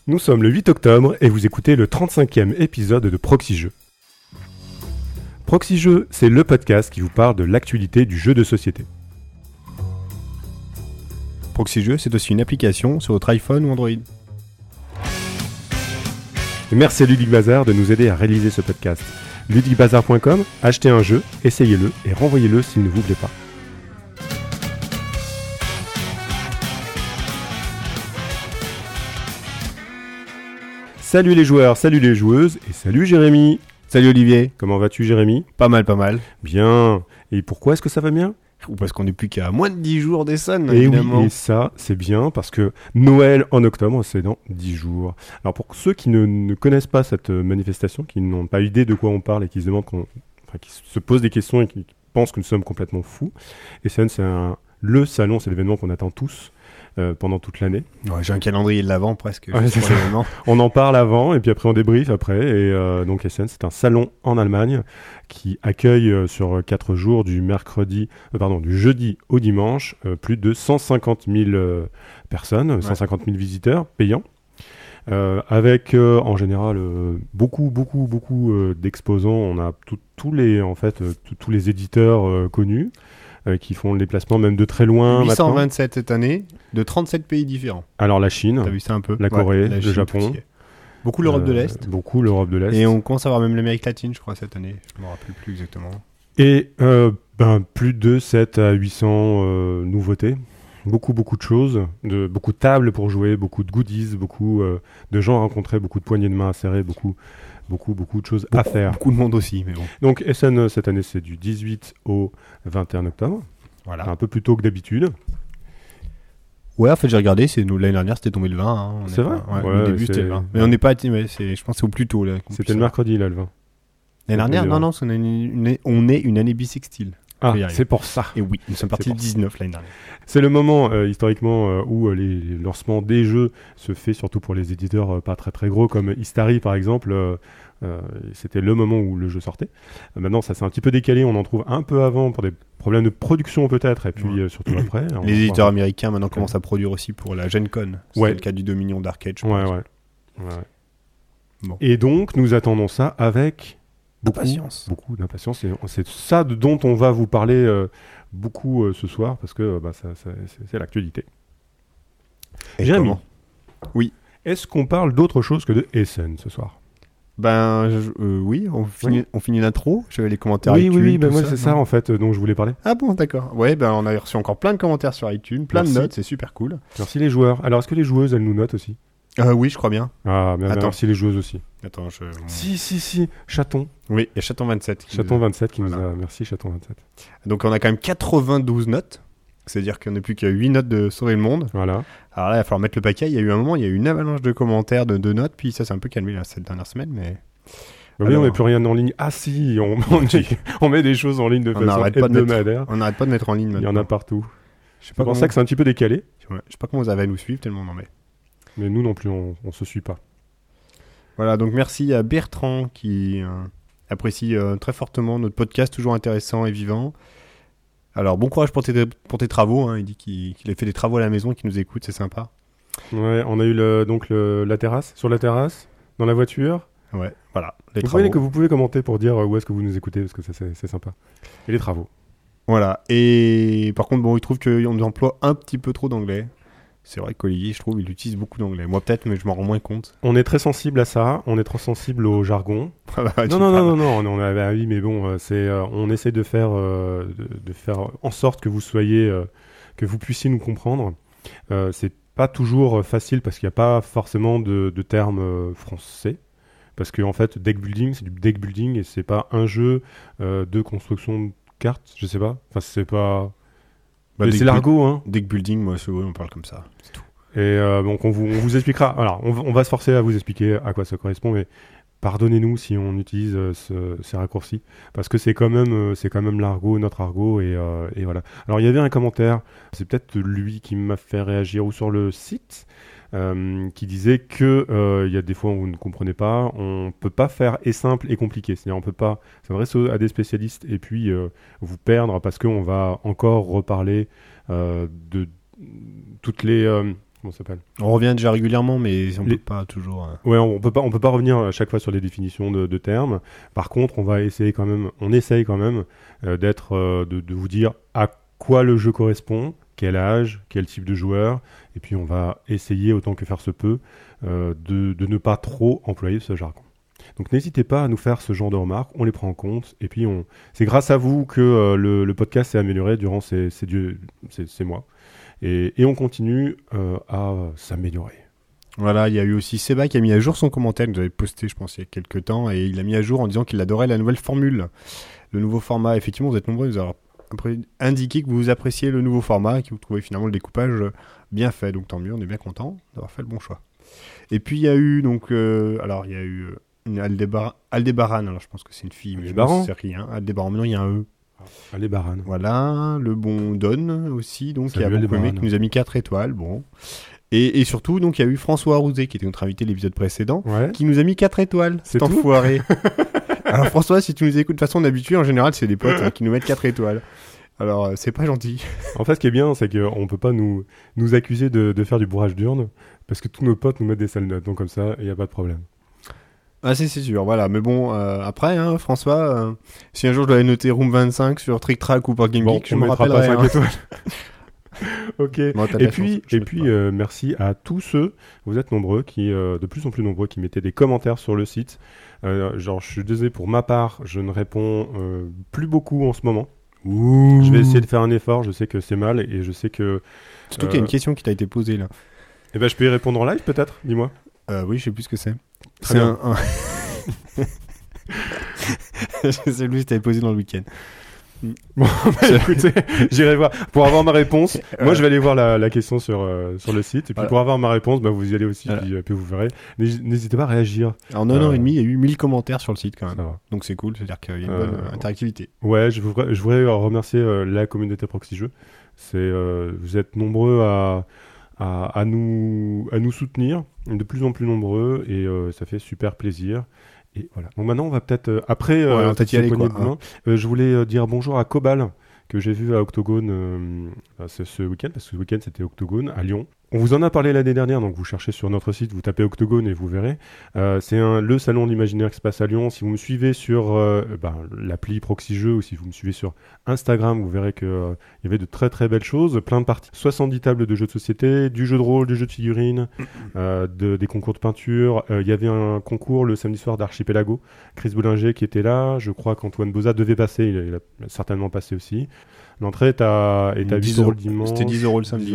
Nous sommes le 8 octobre et vous écoutez le 35e épisode de Proxy Jeux. Proxy Jeux, c'est le podcast qui vous parle de l'actualité du jeu de société. Proxy Jeux, c'est aussi une application sur votre iPhone ou Android. Et merci à Ludic Bazar de nous aider à réaliser ce podcast. ludicbazar.com, achetez un jeu, essayez-le et renvoyez-le s'il ne vous plaît pas. Salut les joueurs, salut les joueuses et salut Jérémy. Salut Olivier. Comment vas-tu Jérémy ? Pas mal. Bien. Et pourquoi est-ce que ça va bien ? Ou parce qu'on n'est plus qu'à moins de 10 jours des Suns, Et évidemment. oui, et ça, c'est bien parce que Noël en octobre, c'est dans 10 jours. Alors pour ceux qui ne connaissent pas cette manifestation, qui n'ont pas idée de quoi on parle et qui se demandent, qui se posent des questions et qui pensent que nous sommes complètement fous, Essen, c'est le salon, c'est l'événement qu'on attend tous pendant toute l'année. Ouais, j'ai un calendrier de l'avant presque. Ouais, c'est ça. On en parle avant et puis après on débrief après. Et donc Essen, c'est un salon en Allemagne qui accueille sur 4 jours du jeudi au dimanche plus de 150 000 personnes, 150 000 visiteurs payants. Avec en général beaucoup d'exposants. On a tous les éditeurs connus qui font le déplacement même de très loin. 827 maintenant. cette année, de 37 pays différents. Alors la Chine, t'as vu ça un peu, la Corée, la le Chine, Japon. Beaucoup l'Europe de l'Est. Beaucoup l'Europe de l'Est. Et on commence à voir même l'Amérique latine, je crois, cette année. Je me rappelle plus exactement. Et plus de 7 à 800 nouveautés. Beaucoup de choses, beaucoup de tables pour jouer, beaucoup de goodies, beaucoup de gens à rencontrer, beaucoup de poignées de main à serrer, beaucoup de choses à faire. Beaucoup de monde aussi, mais bon. Donc Essen, cette année, c'est du 18 au 21 octobre. Voilà. Un peu plus tôt que d'habitude. Ouais, en fait, j'ai regardé, l'année dernière, c'était tombé le 20. Hein. C'est vrai ? Au début, c'était le 20. Mais on n'est pas... je pense que c'est au plus tôt. Là, c'était le mercredi, là, le 20. L'année dernière ? Non, parce qu'on est une année bissextile. Ah, c'est pour ça. Et oui, nous sommes partis le 19 l'année dernière. C'est le moment, historiquement, où les lancements des jeux se fait surtout pour les éditeurs pas très gros, comme Istari, par exemple. C'était le moment où le jeu sortait. Maintenant, ça s'est un petit peu décalé. On en trouve un peu avant pour des problèmes de production, peut-être, et puis surtout après. Les éditeurs américains, maintenant, commencent à produire aussi pour la Gen Con. C'est le cas du Dominion d'Arcade, je pense. Ouais. Bon. Et donc, nous attendons ça avec... Beaucoup d'impatience. Et c'est ça dont on va vous parler beaucoup ce soir, parce que c'est l'actualité. Jérémy, oui. Est-ce qu'on parle d'autre chose que de Essen ce soir ? Oui, on finit l'intro. J'avais les commentaires oui, iTunes. Oui, moi c'est ça en fait dont je voulais parler. Ah bon, d'accord. Ouais, on a reçu encore plein de commentaires sur iTunes, plein de notes, c'est super cool. Merci les joueurs. Alors, est-ce que les joueuses, elles nous notent aussi ? Oui, je crois bien. Ah, merci les joueuses aussi. Attends, Si, Chaton. Oui, il y a Chaton27. Chaton27 qui nous a... Merci Chaton27. Donc on a quand même 92 notes. C'est-à-dire qu'on n'a plus qu'à 8 notes de Sauver le Monde. Voilà. Alors là, il va falloir mettre le paquet. Il y a eu un moment, il y a eu une avalanche de commentaires de 2 notes, puis ça s'est un peu calmé là, cette dernière semaine, mais... Oui, on met plus rien en ligne. Ah si, on met des choses en ligne de façon hebdomadaire. On n'arrête pas de mettre en ligne maintenant. Il y en a partout. C'est pour ça que c'est un petit peu décalé. Ouais, je sais pas comment vous avez à nous suivre, tellement on en met. Mais nous non plus, on se suit pas. Voilà, donc merci à Bertrand qui apprécie très fortement notre podcast, toujours intéressant et vivant. Alors bon courage pour tes travaux, hein. Il dit qu'il a fait des travaux à la maison et qu'il nous écoute, c'est sympa. Ouais, on a eu la terrasse, sur la terrasse, dans la voiture. Ouais, voilà, vous pouvez commenter pour dire où est-ce que vous nous écoutez, parce que c'est sympa. Et les travaux. Voilà, et par contre, il trouve qu'on nous emploie un petit peu trop d'anglais. C'est vrai qu'Olivier, je trouve, il utilise beaucoup d'anglais. Moi, peut-être, mais je m'en rends moins compte. On est très sensible à ça. On est trop sensible au jargon. Non. Oui, mais bon, on essaie de faire en sorte que que vous puissiez nous comprendre. C'est pas toujours facile parce qu'il n'y a pas forcément de termes français. Parce que en fait, deck building, c'est du deck building et c'est pas un jeu de construction de cartes. Je sais pas. Enfin, c'est pas. C'est l'argot, hein. Deck building, moi, on parle comme ça, c'est tout. Et donc on vous expliquera. Alors, on va se forcer à vous expliquer à quoi ça correspond, mais pardonnez-nous si on utilise ces raccourcis, parce que c'est quand même l'argot, notre argot, et voilà. Alors il y avait un commentaire, c'est peut-être lui qui m'a fait réagir, ou sur le site, qui disait que il y a des fois où vous ne comprenez pas, on peut pas faire et simple et compliqué. C'est-à-dire on peut pas s'adresser à des spécialistes et puis vous perdre parce qu'on va encore reparler de toutes les comment ça s'appelle. On revient déjà régulièrement, mais on peut pas toujours. Ouais, on peut pas revenir à chaque fois sur les définitions de termes. Par contre, on essaye quand même de vous dire à quoi le jeu correspond, quel âge, quel type de joueur, et puis on va essayer autant que faire se peut de ne pas trop employer ce jargon. Donc n'hésitez pas à nous faire ce genre de remarques, on les prend en compte, et puis c'est grâce à vous que le podcast s'est amélioré durant ces mois, et on continue à s'améliorer. Voilà, il y a eu aussi Seba qui a mis à jour son commentaire que vous avez posté, je pense, il y a quelques temps, et il a mis à jour en disant qu'il adorait la nouvelle formule, le nouveau format. Effectivement, vous êtes nombreux à nous avoir indiqué que vous appréciez le nouveau format et que vous trouvez finalement le découpage bien fait, donc tant mieux, on est bien content d'avoir fait le bon choix. Et puis il y a eu une Aldébaran, alors je pense que c'est une fille, mais je ne sais rien. Aldébaran, maintenant il y a un E. Aldébaran. Voilà, le bon Don aussi, donc qui a beaucoup aimé, qui nous a mis 4 étoiles, bon. Et surtout, donc il y a eu François Rouzet, qui était notre invité l'épisode précédent, qui nous a mis 4 étoiles, cet enfoiré. Alors François, si tu nous écoutes de façon d'habitude, en général c'est des potes qui nous mettent 4 étoiles. Alors c'est pas gentil. En fait, ce qui est bien, c'est qu'on peut pas nous accuser de faire du bourrage d'urne, parce que tous nos potes nous mettent des sales notes, donc comme ça, il n'y a pas de problème. Ah c'est sûr, voilà. Mais bon, après, François, si un jour je dois noter Room 25 sur Trick Track ou Board Game Geek, je me rappellerai. Pas 5 étoiles. Ok. Bon, et puis merci à tous ceux, vous êtes nombreux, de plus en plus nombreux, qui mettaient des commentaires sur le site. Je suis désolé pour ma part, je ne réponds plus beaucoup en ce moment. Je vais essayer de faire un effort, je sais que c'est mal et je sais que... Surtout qu'il y a une question qui t'a été posée là. Eh ben, je peux y répondre en live peut-être, dis-moi. Oui, je sais plus ce que c'est. Très bien. C'est lui qui t'avait posé dans le week-end. Bon, écoutez, j'irai voir. Pour avoir ma réponse, moi je vais aller voir la question sur le site. Et puis pour avoir ma réponse, vous y allez aussi, puis vous verrez. N'hésitez pas à réagir. En 1 an et demi, il y a eu 1000 commentaires sur le site quand même. Donc c'est cool, c'est-à-dire qu'il y a une bonne interactivité. Ouais, je voudrais remercier la communauté Proxy Jeux. Vous êtes nombreux à nous soutenir, de plus en plus nombreux, et ça fait super plaisir. Et voilà. Donc maintenant, on va peut-être je voulais dire bonjour à Cobal, que j'ai vu à Octogone ce week-end, parce que ce week-end c'était Octogone à Lyon. On vous en a parlé l'année dernière, donc vous cherchez sur notre site, vous tapez Octogone et vous verrez. C'est le salon de l'imaginaire qui se passe à Lyon. Si vous me suivez sur l'appli Proxy Jeux, ou si vous me suivez sur Instagram, vous verrez qu'il y avait de très très belles choses, plein de parties, 70 tables de jeux de société, du jeu de rôle, du jeu de figurines, des concours de peinture. Il y avait un concours le samedi soir d'Archipelago, Chris Bollinger qui était là, je crois qu'Antoine Boza devait passer, il a certainement passé aussi. L'entrée est à 8 € le dimanche. C'était 10 € le samedi.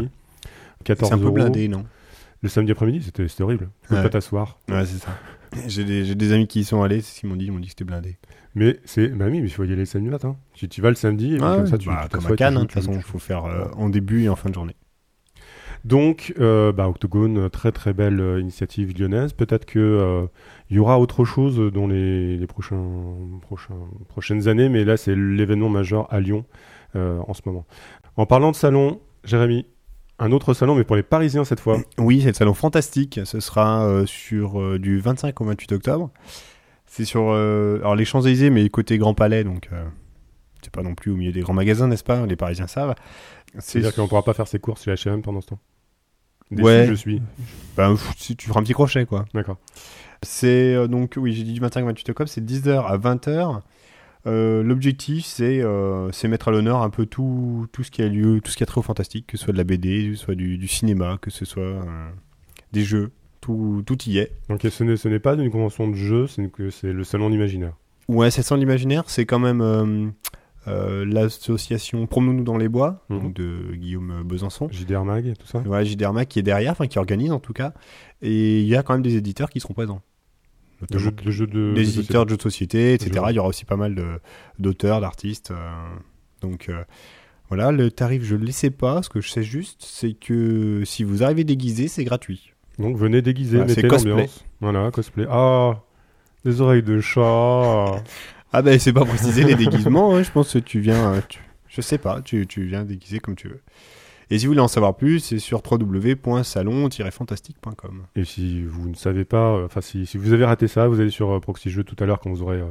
14 c'est un peu blindé, non? Le samedi après-midi, c'était horrible. Tu peux pas t'asseoir. Ouais, c'est ça. J'ai des amis qui y sont allés, c'est ce qu'ils m'ont dit. Ils m'ont dit que c'était blindé. Mais il faut y aller le samedi matin. Tu vas le samedi, et comme ça, tu comme à Cannes, de toute façon, il faut faire en début et en fin de journée. Donc, Octogone, très très belle initiative lyonnaise. Peut-être que il y aura autre chose dans les prochaines années, mais là, c'est l'événement majeur à Lyon en ce moment. En parlant de salon, Jérémy, un autre salon, mais pour les Parisiens cette fois. Oui, c'est le salon Fantastique. Ce sera du 25 au 28 octobre. C'est sur les Champs-Élysées, mais côté Grand Palais, donc c'est pas non plus au milieu des grands magasins, n'est-ce pas? Les Parisiens savent. C'est-à-dire qu'on ne pourra pas faire ses courses chez H&M pendant ce temps. Ouais. Je suis. Tu feras un petit crochet, quoi. D'accord. C'est donc, oui, j'ai dit du 25 au 28 octobre, c'est 10h à 20h. L'objectif, c'est mettre à l'honneur un peu tout ce qui a lieu, tout ce qui a trait au fantastique, que ce soit de la BD, que ce soit du cinéma, que ce soit des jeux, tout y est. Donc ce n'est pas une convention de jeu, c'est le salon d'imaginaire. Ouais, c'est le salon d'imaginaire, c'est quand même l'association Promenons-nous dans les bois, donc de Guillaume Besançon. JDR Mag, tout ça. Ouais, JDR Mag qui est derrière, qui organise en tout cas, et il y a quand même des éditeurs qui seront présents. Des éditeurs de jeux de société, etc. Il y aura aussi pas mal d'auteurs, d'artistes. Donc voilà, le tarif, je ne le sais pas. Ce que je sais juste, c'est que si vous arrivez déguisé, c'est gratuit. Donc venez déguisé, mettez l'ambiance. Voilà, cosplay. Ah, des oreilles de chat. Ah ben c'est pas précisé les déguisements. Hein. Je pense que tu viens... je sais pas, tu viens déguisé comme tu veux. Et si vous voulez en savoir plus, c'est sur www.salon-fantastique.com. Et si vous ne savez pas, si vous avez raté ça, vous allez sur Proxy Jeux tout à l'heure quand vous aurez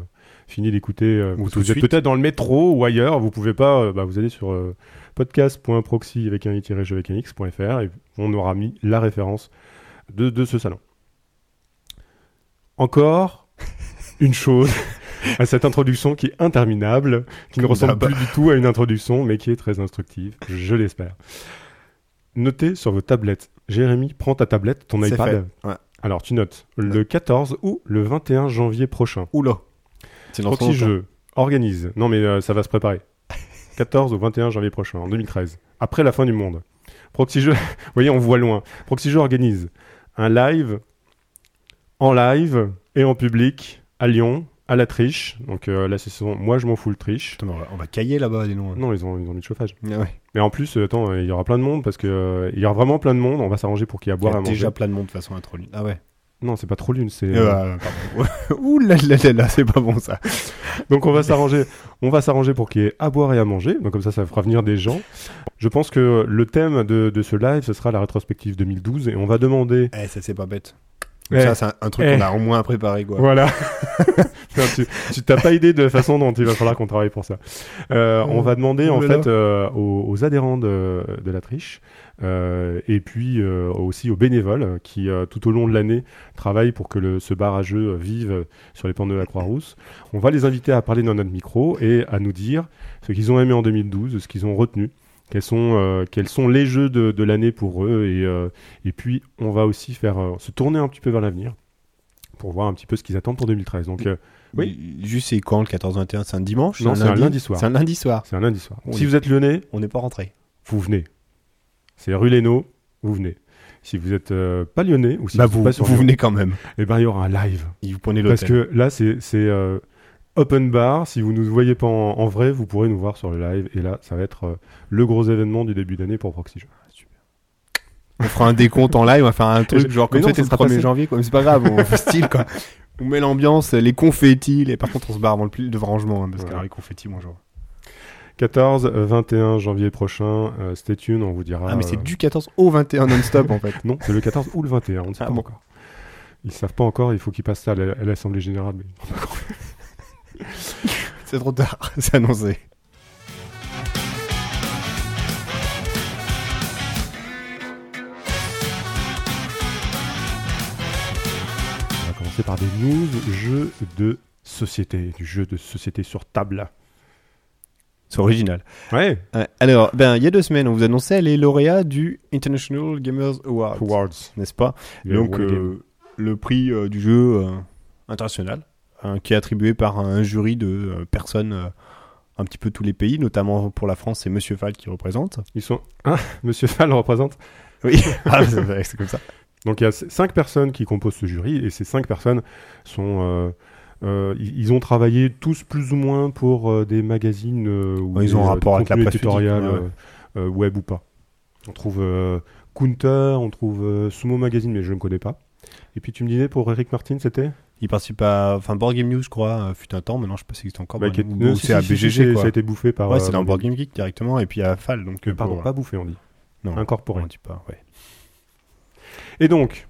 fini d'écouter, Ou parce que tout de vous êtes suite. peut-être dans le métro ou ailleurs, vous pouvez pas, vous allez sur podcast.proxy avec un i-jeu avec un x.fr et on aura mis la référence de ce salon. Encore une chose à cette introduction qui est interminable, qui ne Comme ressemble d'hab. plus du tout à une introduction, mais qui est très instructive, je l'espère. Notez sur vos tablettes. Jérémy, prends ta tablette, ton C'est iPad. fait. Ouais. Alors, tu notes le 14 ou le 21 janvier prochain. Oula. C'est dans Proxy son temps. Jeux organise. Non, mais ça va se préparer. 14 ou 21 janvier prochain, en 2013. Après la fin du monde. Proxy Jeux, vous voyez, on voit loin. Proxy Jeux organise un live, en live et en public, à Lyon, à la Triche. Donc là, c'est son Moi, je m'en fous le Triche. Putain, mais on va cailler là-bas, dis donc. Non, ils ont mis le chauffage. Ah ouais. Mais en plus, attends, il y aura plein de monde parce que il y aura vraiment plein de monde. On va s'arranger pour qu'il y ait à Il y boire et a à manger. déjà plein de monde de façon introduite. Ah ouais. Non, c'est pas trop l'une. C'est Pardon. Ouh là là là là, c'est pas bon ça. donc on va s'arranger. On va s'arranger pour qu'il y ait à boire et à manger. Donc comme ça fera venir des gens. Je pense que le thème de ce live, ce sera la rétrospective 2012 et on va demander. Ça c'est pas bête. Eh, Ça, c'est un truc qu'on a au moins préparé, quoi. Voilà. Non, tu t'as pas idée de la façon dont il va falloir qu'on travaille pour ça. On va demander en Voilà. fait aux adhérents de la Triche et puis aussi aux bénévoles qui tout au long de l'année travaillent pour que ce bar à jeux vive sur les pentes de la Croix-Rousse. On va les inviter à parler dans notre micro et à nous dire ce qu'ils ont aimé en 2012, ce qu'ils ont retenu. Quels sont les jeux de l'année pour eux et puis on va aussi se tourner un petit peu vers l'avenir pour voir un petit peu ce qu'ils attendent pour 2013. Donc oui. Juste, c'est quand le 14-21? C'est un dimanche? Non, c'est un lundi soir. C'est un lundi soir. C'est un lundi soir. Oui. Si vous êtes lyonnais, On n'est pas rentré. vous venez. C'est rue Lénaud, vous venez. Si vous êtes pas lyonnais ou si Bah vous êtes pas sur vous Lyon, venez quand même. eh ben il y aura un live. Et vous prenez l'hôtel. Parce que là c'est open bar. Si vous ne nous voyez pas en vrai, vous pourrez nous voir sur le live. Et là, ça va être le gros événement du début d'année pour Proxy Jeux. On fera un décompte en live, on va faire un truc genre Mais comme non, c'était ça le sera 1er passé. janvier, quoi. Mais c'est pas grave, on fait style, quoi. On met l'ambiance, les confettis, et par contre on se barre avant le rangement, hein, parce Ouais. que alors, les confettis, bonjour. 14, 21 janvier prochain, stay tuned, on vous dira. Ah, mais c'est du 14 au 21 non-stop, en fait. Non, c'est le 14 ou le 21, on ne sait Ah pas bon. encore. Ils savent pas encore, il faut qu'ils passent ça à l'Assemblée Générale. Mais... C'est trop tard, c'est annoncé. On va commencer par des news jeux de société, du jeu de société sur table. C'est original. Ouais, Alors, il y a 2 semaines, on vous annonçait les lauréats du International Gamers Awards, Awards. n'est-ce pas? Donc, le prix du jeu international, qui est attribué par un jury de personnes un petit peu tous les pays, notamment pour la France, c'est Monsieur Fall qui représente. Ils sont... Monsieur Fall représente. Oui, c'est comme ça. Donc il y a 5 personnes qui composent ce jury, et ces 5 personnes sont... ils ont travaillé tous plus ou moins pour des magazines ou Ils ont un rapport avec la presse tutoriel ludique, web ou pas. On trouve Counter, on trouve Sumo Magazine, mais je ne connais pas. Et puis tu me disais pour Eric Martin, c'était Il participe à Board Game News, je crois, fut un temps, maintenant je sais pas si ça existe encore. Bah, ou si, c'est à si, BGG, quoi. ça a été bouffé par... Ouais, c'est dans Board Board Game Geek directement, et puis à Fall. Donc, Game. Pardon, pour- pas bouffé, on dit. non, Incorporé. on dit pas, ouais. Et donc,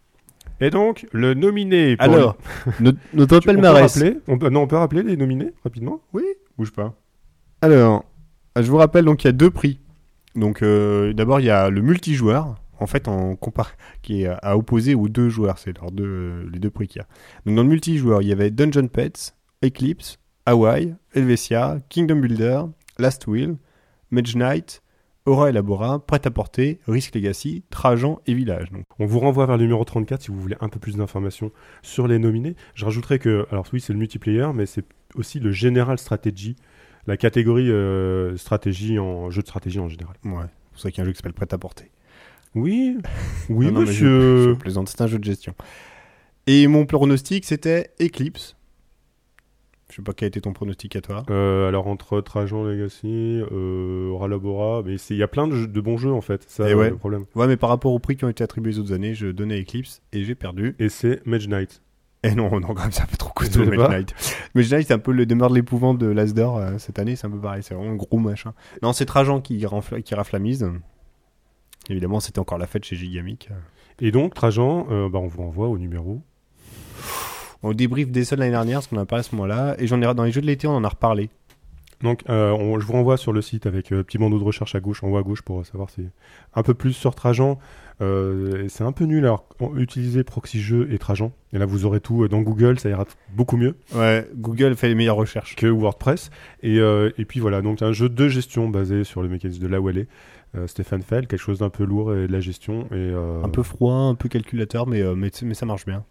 le nominé pour... Alors, notre on peut palmarès. rappeler, on peut rappeler les nominés, rapidement. Oui. Bouge pas. Alors, je vous rappelle, donc il y a 2 prix. Donc, d'abord, il y a le multijoueur, en fait, qui est à opposer aux 2 joueurs. C'est les 2 prix qu'il y a. Donc, dans le multijoueur, il y avait Dungeon Pets, Eclipse, Hawaii, Helvetia, Kingdom Builder, Last Will, Mage Knight, Aura Elabora, Prêt-à-Porter, Risk Legacy, Trajan et Village. Donc, On vous renvoie vers le numéro 34 si vous voulez un peu plus d'informations sur les nominés. Je rajouterais que, alors oui, c'est le multiplayer, mais c'est aussi le General Strategy, la catégorie stratégie jeu de stratégie en général. ouais, c'est pour ça qu'il y a un jeu qui s'appelle Prêt-à-Porter. Oui, oui, Non, mais monsieur. je plaisante, c'est un jeu de gestion. Et mon pronostic, c'était Eclipse. Je sais pas quel était ton pronostic à toi. Alors entre Trajan Legacy, Ralabora, mais il y a plein de bons jeux en fait, ça Et ouais. le problème. Ouais, mais par rapport aux prix qui ont été attribués les autres années, je donnais Eclipse et j'ai perdu. Et c'est Mage Knight. Et non, quand même, c'est un peu trop costaud, Je sais Mage pas. Knight. Mage Knight, c'est un peu le demeure de l'épouvant de l'Asdor cette année, c'est un peu pareil, c'est vraiment un gros machin. Non, c'est Trajan qui rafle la mise. Évidemment, c'était encore la fête chez Gigamic. Et donc Trajan, on vous renvoie au numéro au débrief des soldes l'année dernière, parce qu'on en a parlé à ce moment-là, et dans les jeux de l'été, on en a reparlé. Donc, je vous renvoie sur le site avec petit bandeau de recherche à gauche, en haut à gauche, pour savoir si un peu plus sur Trajan. C'est un peu nul. Alors, utilisez Proxy Jeux et Trajan. Et là, vous aurez tout dans Google, ça ira beaucoup mieux. Ouais, Google fait les meilleures recherches que WordPress. Et puis voilà, donc un jeu de gestion basé sur le mécanisme de la Wallée. Stéphane Feld, quelque chose d'un peu lourd et de la gestion. Un peu froid, un peu calculateur, mais ça marche bien.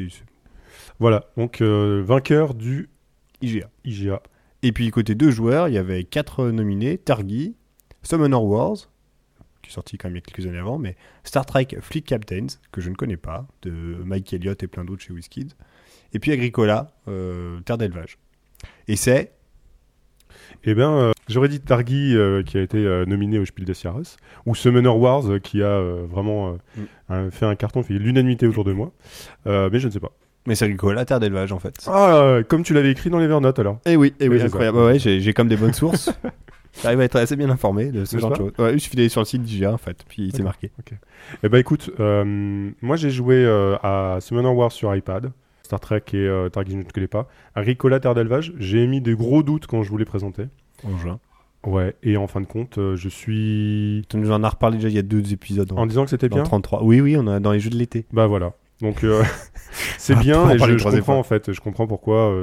Voilà, donc vainqueur du IGA. Et puis côté 2 joueurs, il y avait 4 nominés, Targi, Summoner Wars, qui est sorti quand même il y a quelques années avant, mais Star Trek Fleet Captains, que je ne connais pas, de Mike Elliott et plein d'autres chez WizKids, et puis Agricola, Terre d'élevage. Et c'est... Eh bien, j'aurais dit Targi qui a été nominé au Spiel des Jahres, ou Summoner Wars qui a vraiment fait un carton, fait l'unanimité autour de moi, mais je ne sais pas. Mais c'est Agricola, Terre d'élevage en fait. Ah, comme tu l'avais écrit dans l'Evernote alors. Eh oui, incroyable. Ouais, j'ai comme des bonnes sources. J'arrive à être assez bien informé de ce genre de choses. Ouais, il suffit d'aller sur le site d'IGA en fait, puis c'est marqué. Okay. Eh ben écoute, moi j'ai joué à Summoner Wars sur iPad, Star Trek et Targi je ne connais pas. Agricola, Terre d'élevage, j'ai émis des gros doutes quand je voulais présenter. En juin. Ouais, et en fin de compte, je suis... Tu nous en as reparlé déjà il y a 2 épisodes. En disant que c'était bien 33. Oui, on a dans les jeux de l'été. Bah voilà. Donc c'est bien et je comprends en fait, je comprends pourquoi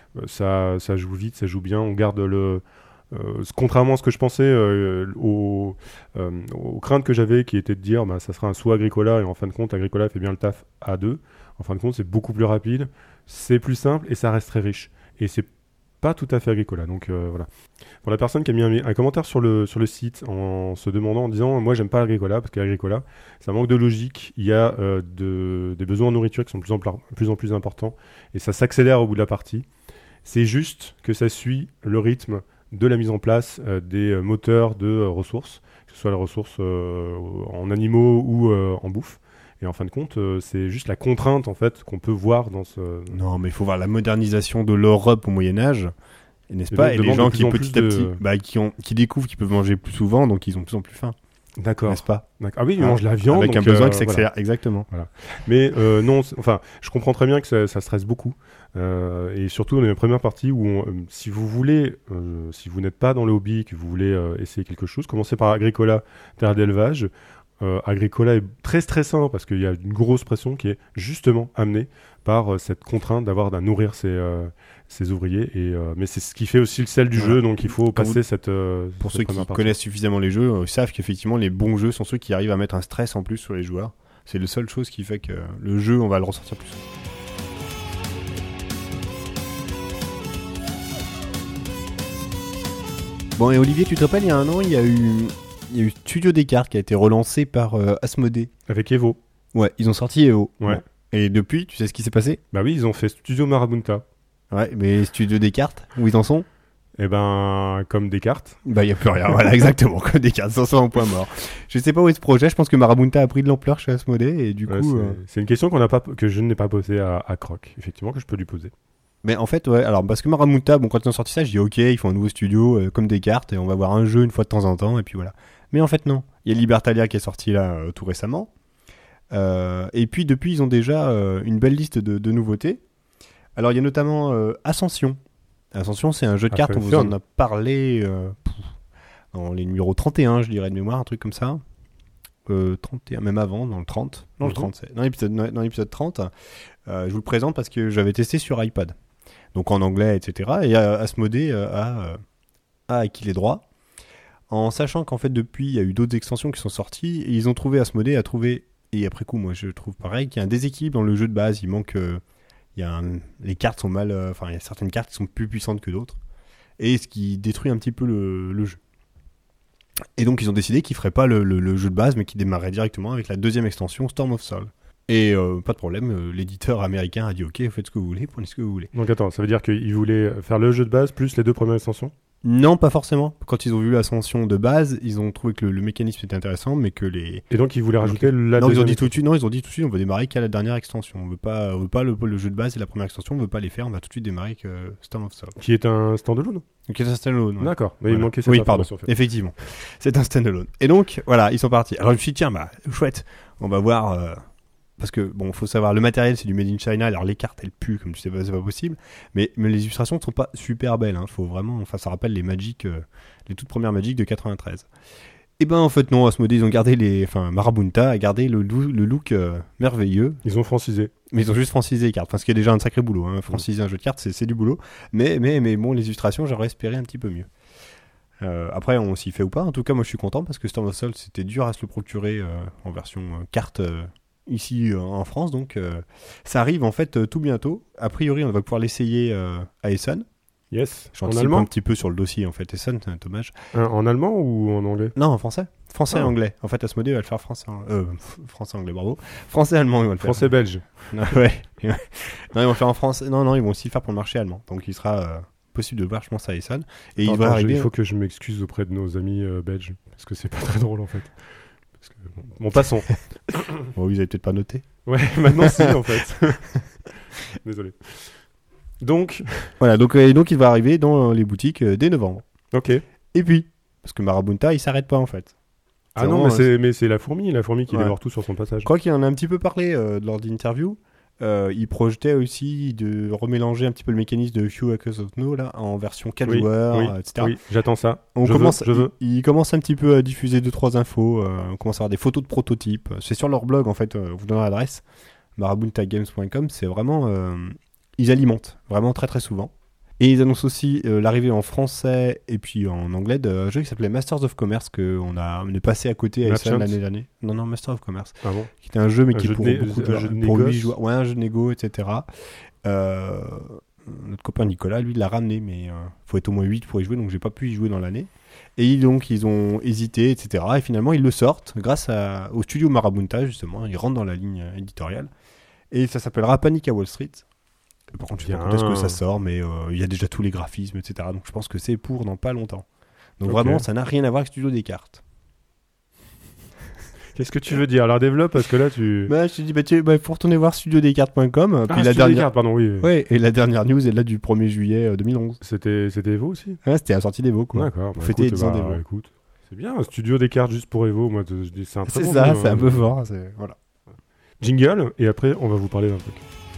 ça joue vite, ça joue bien, on garde contrairement à ce que je pensais aux craintes que j'avais qui étaient de dire bah, ça sera un sous Agricola et en fin de compte Agricola fait bien le taf à 2. En fin de compte c'est beaucoup plus rapide, c'est plus simple et ça reste très riche et c'est pas tout à fait Agricola. Donc voilà. Pour la personne qui a mis un commentaire sur le site en se demandant, en disant moi j'aime pas Agricola parce qu'Agricola ça manque de logique, il y a des besoins en nourriture qui sont de plus en plus importants et ça s'accélère au bout de la partie. C'est juste que ça suit le rythme de la mise en place des moteurs de ressources, que ce soit les ressources en animaux ou en bouffe. Et en fin de compte, c'est juste la contrainte en fait qu'on peut voir dans ce... Non, mais il faut voir la modernisation de l'Europe au Moyen-Âge, n'est-ce pas ? Et les gens qui petit à petit, qui découvrent qu'ils peuvent manger plus souvent, donc ils ont de plus en plus faim. D'accord. N'est-ce pas ? Ah oui, ils mangent la viande. Avec donc, un besoin qui s'accélère, voilà. exactement. Voilà. Mais non, enfin, je comprends très bien que ça stresse beaucoup. Et surtout dans les premières parties où, si vous voulez, si vous n'êtes pas dans le hobby, que vous voulez essayer quelque chose, commencez par Agricola, Terre d'élevage. Agricola est très stressant parce qu'il y a une grosse pression qui est justement amenée par cette contrainte d'à nourrir ses ouvriers. Mais c'est ce qui fait aussi le sel du jeu, donc il faut passer cette pour cette ceux qui connaissent suffisamment les jeux, ils savent qu'effectivement les bons jeux sont ceux qui arrivent à mettre un stress en plus sur les joueurs. C'est la seule chose qui fait que le jeu, on va le ressortir plus souvent. Bon, et Olivier, tu te rappelles, il y a un an, il y a eu Studio Descartes qui a été relancé par Asmodée. Avec Evo. Ouais, ils ont sorti Evo. Ouais. Bon. Et depuis, tu sais ce qui s'est passé ? Bah oui, ils ont fait Studio Marabunta. Ouais, mais Studio Descartes, où ils en sont ? Eh ben, comme Descartes. Bah, il n'y a plus rien, voilà, exactement, comme Descartes, ça sera un point mort. Je sais pas où est ce projet, je pense que Marabunta a pris de l'ampleur chez Asmodée, et du coup... C'est une question que je n'ai pas posée à Croc, effectivement, que je peux lui poser. Mais en fait, ouais, alors parce que Marabunta, bon, quand ils ont sorti ça, je dis ok, ils font un nouveau studio comme Descartes et on va voir un jeu une fois de temps en temps et puis voilà. Mais en fait, non. Il y a Libertalia qui est sorti là tout récemment. Et puis depuis, ils ont déjà une belle liste de nouveautés. Alors il y a notamment Ascension. Ascension, c'est un jeu de cartes, on vous en a parlé dans les numéros 31, je dirais de mémoire, un truc comme ça. 31, même avant, dans le 30. Non, le 30, c'est dans l'épisode 30. Je vous le présente parce que j'avais testé sur iPad. Donc en anglais, etc. Et Asmodée a acquis les droits. En sachant qu'en fait, depuis, il y a eu d'autres extensions qui sont sorties. Et ils ont trouvé, Asmodée a trouvé, et après coup, moi je trouve pareil, qu'il y a un déséquilibre dans le jeu de base. Il manque... les cartes sont mal... Enfin, il y a certaines cartes qui sont plus puissantes que d'autres. Et ce qui détruit un petit peu le jeu. Et donc ils ont décidé qu'ils feraient pas le jeu de base, mais qu'ils démarraient directement avec la deuxième extension, Storm of Sol. Et pas de problème, l'éditeur américain a dit ok, faites ce que vous voulez, prenez ce que vous voulez. Donc attends, ça veut dire qu'ils voulaient faire le jeu de base plus les 2 premières extensions ? Non, pas forcément. Quand ils ont vu l'ascension de base, ils ont trouvé que le mécanisme était intéressant, mais que les... Et donc ils voulaient rajouter la deuxième... ils ont dit tout de suite, on veut démarrer qu'à la dernière extension. On veut pas le jeu de base et la première extension, on veut pas les faire, on va tout de suite démarrer avec Storm of Sol. Qui est un standalone ? Qui est un standalone, ouais. D'accord, mais voilà. Il manquait cette information. Oui, pardon, effectivement. C'est un standalone. Et donc, voilà, ils sont partis. Alors je me suis dit, tiens, bah, chouette, on va voir parce que bon, faut savoir, le matériel c'est du made in China, alors les cartes elles puent, comme tu sais pas, c'est pas possible, mais les illustrations ne sont pas super belles, hein. Faut vraiment, enfin ça rappelle les Magic, les toutes premières Magic de 93. Et ben en fait non, Asmodée ils ont gardé Marabunta a gardé le look merveilleux. Ils ont francisé. Mais ils ont juste francisé les cartes, parce qu'il y a déjà un sacré boulot, hein. Franciser un jeu de cartes c'est du boulot, mais bon, les illustrations j'aurais espéré un petit peu mieux. Après on s'y fait ou pas, en tout cas moi je suis content parce que Storm of Souls c'était dur à se le procurer en version carte ici en France, donc ça arrive en fait tout bientôt. A priori on va pouvoir l'essayer à Essen. Yes. En allemand un petit peu sur le dossier en fait. Essen, c'est un dommage. En allemand ou en anglais? Non, en français. Français et anglais. En fait, Asmodée va le faire français anglais, bravo. Français allemand, ils vont le faire. Français belge. Ouais. Non, ils vont le faire en français. Non, ils vont aussi le faire pour le marché allemand. Donc il sera possible de le voir, je pense, à Essen. Et il va arriver. Il faut que je m'excuse auprès de nos amis belges parce que c'est pas très drôle en fait. Parce que, bon, passons. Bon, vous avez peut-être pas noté. Ouais, maintenant si en fait. Désolé. Donc voilà, donc il va arriver dans les boutiques dès novembre. Ok. Et puis, parce que Marabunta, il s'arrête pas en fait. Ah non, mais c'est la fourmi qui dévore tout sur son passage. Je crois qu'il en a un petit peu parlé lors d'interviews. Il projetait aussi de remélanger un petit peu le mécanisme de Few Acres of Snow là, en version 4 joueurs, etc. Oui, j'attends ça. Je veux. Il commence un petit peu à diffuser 2-3 infos. On commence à avoir des photos de prototypes. C'est sur leur blog en fait, vous donnez l'adresse marabuntagames.com. C'est vraiment... ils alimentent vraiment très très souvent. Et ils annoncent aussi l'arrivée en français et puis en anglais d'un jeu qui s'appelait Masters of Commerce qu'on est passé à côté à Essen l'année dernière. Non, Masters of Commerce. Ah bon? Qui était un jeu mais qui est pour beaucoup de jeu de pour 8 joueurs. Ouais, un jeu de négo, etc. Notre copain Nicolas, lui, l'a ramené, mais faut être au moins 8 pour y jouer, donc j'ai pas pu y jouer dans l'année. Et donc ils ont hésité, etc. Et finalement ils le sortent grâce au studio Marabunta, justement. Ils rentrent dans la ligne éditoriale. Et ça s'appellera Panic à Wall Street. Par contre, je sais pas quand est-ce que ça sort, mais il y a déjà tous les graphismes, etc. Donc je pense que c'est pour dans pas longtemps. Donc vraiment, ça n'a rien à voir avec Studio Descartes. Qu'est-ce que tu veux dire? Alors développe, parce que là tu... je te dis, il faut retourner voir studiodescartes.com. Puis la dernière... Descartes, pardon, oui. Ouais, et la dernière news est là du 1er juillet 2011. C'était Evo aussi? Ouais, c'était la sortie d'Evo, quoi. D'accord. Pour fêter les 10 ans d'Evo. Écoute, c'est bien, un Studio Descartes juste pour Evo, moi, c'est un très bon ça, jeu, c'est un peu fort. Voilà. Jingle, et après on va vous parler d'un truc.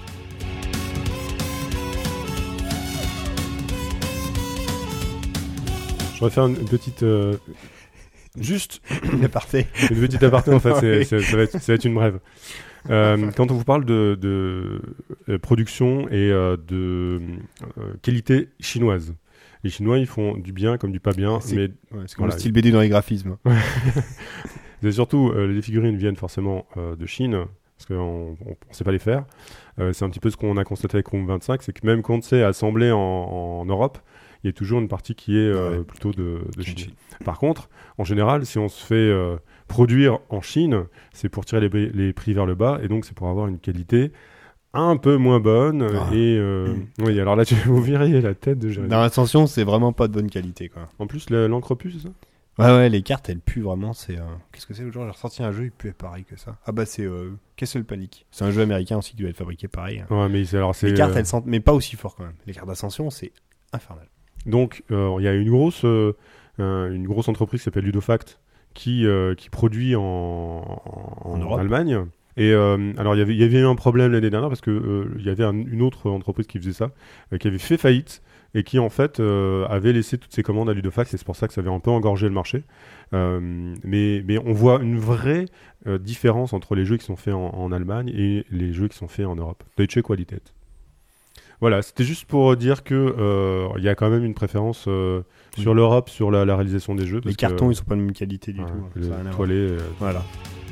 Je vais faire une petite... juste... Il est parfait. Une petite aparté, en fait, ça va être une brève. Quand on vous parle de production et de qualité chinoise, les Chinois, ils font du bien comme du pas bien. C'est comme le style BD dans les graphismes. Et surtout, les figurines viennent forcément de Chine, parce qu'on ne sait pas les faire. C'est un petit peu ce qu'on a constaté avec Room 25, c'est que même quand c'est assemblé en Europe, il y a toujours une partie qui est plutôt de Chine. Par contre, en général, si on se fait produire en Chine, c'est pour tirer les prix vers le bas, et donc c'est pour avoir une qualité un peu moins bonne. Oui, alors là, vous verriez la tête de Jérémy. Dans l'ascension, c'est vraiment pas de bonne qualité, quoi. En plus, l'encre pue, c'est ça? Ouais, les cartes, elles puent vraiment. Qu'est-ce que c'est? Le jour, j'ai ressorti un jeu, il puait pareil que ça. Ah bah, c'est Castle Panic. C'est un jeu américain aussi qui doit être fabriqué pareil. Ouais, mais les cartes, elles sentent, mais pas aussi fort quand même. Les cartes d'ascension, c'est infernal. Donc, il y a une grosse entreprise qui s'appelle Ludofact qui produit en Allemagne. Et alors, il y avait eu un problème l'année dernière parce que il y avait une autre entreprise qui faisait ça, qui avait fait faillite et qui en fait avait laissé toutes ses commandes à Ludofact. Et c'est pour ça que ça avait un peu engorgé le marché. Mais on voit une vraie différence entre les jeux qui sont faits en Allemagne et les jeux qui sont faits en Europe. Deutsche Qualität. Voilà, c'était juste pour dire que il y a quand même une préférence sur l'Europe, sur la réalisation des jeux. Les cartons, ils sont pas de même qualité du tout. Les toilets. Voilà.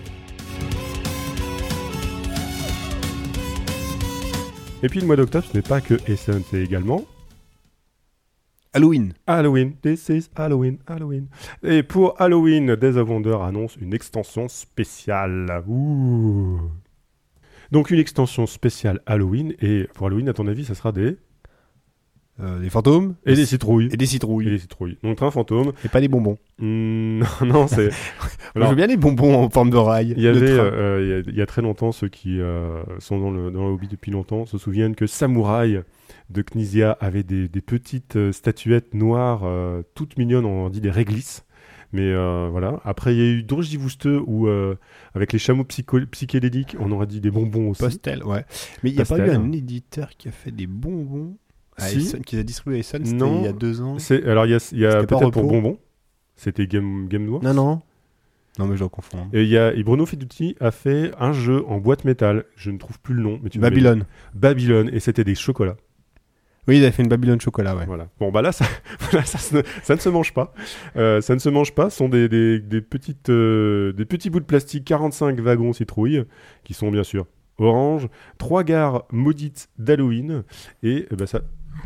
Et puis le mois d'octobre, ce n'est pas que Essen, c'est également... Halloween. This is Halloween. Et pour Halloween, Days of Wonder annonce une extension spéciale. Ouh. Donc une extension spéciale Halloween, et pour Halloween, à ton avis, ça sera des fantômes et des citrouilles. Et des citrouilles. Donc un fantôme. Et pas des bonbons. Non, c'est... Alors, je veux bien les bonbons en forme de rail. Il y a très longtemps, ceux qui sont dans le hobby depuis longtemps se souviennent que Samouraï de Knizia avait des petites statuettes noires toutes mignonnes, on dit des réglisses. Mais voilà. Après, il y a eu Drojivouste où, avec les chameaux psychédéliques, on aurait dit des bonbons aussi. Postel, ouais. Mais il n'y a pas Pastel. eu un éditeur qui a fait des bonbons à Si. Essonne, qui a distribué à Essonne, c'était Non. il y a 2 ans. Alors, il y a C'était pas peut-être pour Repos. bonbons. C'était Game Works. Non. Non, mais je dois confondre. Et Bruno Fiduti a fait un jeu en boîte métal. Je ne trouve plus le nom. Mais tu me Babylone. Babylone. Et c'était des chocolats. Oui, il a fait une Babylone chocolat, ouais. Voilà. Bon, bah là, ça ne se mange pas. Ça ne se mange pas. Ce sont des petits bouts de plastique, 45 wagons citrouilles, qui sont bien sûr orange, 3 gares maudites d'Halloween, et bah, ça...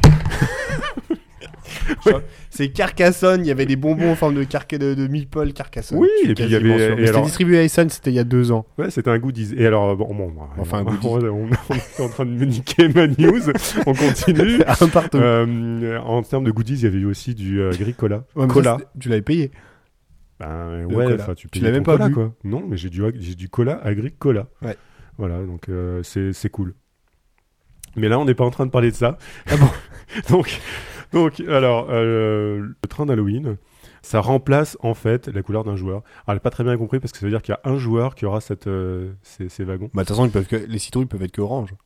C'est Carcassonne, il y avait des bonbons en forme de meeple Carcassonne. Oui, Je suis et puis il y quasiment avait- sûr. et Mais c'était alors- distribué à Essonne, c'était il y a 2 ans. Ouais, c'était un goodies. Et alors, Enfin, un goodies. on est en train de me niquer ma news. On continue. Un partout. En termes de goodies, il y avait eu aussi du Agricola. Ouais, mais Cola. ça, tu l'avais payé. Ben, Le ouais, cola. enfin, tu Tu payes l'as ton même pas cola, bu. quoi. Non, mais j'ai du cola Agricola. Ouais. Voilà, donc c'est cool. Mais là, on n'est pas en train de parler de ça. Ah bon donc, alors, le train d'Halloween, ça remplace en fait la couleur d'un joueur. Alors, elle n'a pas très bien compris parce que ça veut dire qu'il y a un joueur qui aura ces wagons. Bah, de toute façon, les citrouilles peuvent être que orange.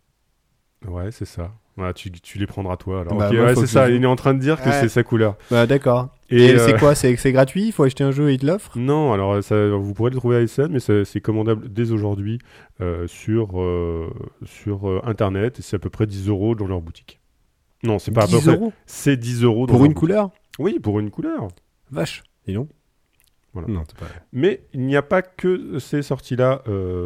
Ouais, c'est ça. Voilà, tu les prendras toi. Alors, Bah, ok, moi, ouais, faut c'est que ça. je joue. Il est en train de dire que Ouais. c'est sa couleur. Bah, d'accord. Et, Et c'est quoi c'est gratuit? Il faut acheter un jeu et ils te l'offrent? Non, alors vous pourrez le trouver à Essen, mais c'est commandable dès aujourd'hui sur Internet. Et c'est à peu près 10 € dans leur boutique. Non, c'est pas à peu 10 près. euros C'est 10 € dans pour leur une boutique. couleur? Oui, pour une couleur. Vache. Et non? Voilà. Non, c'est pas. Mais il n'y a pas que ces sorties-là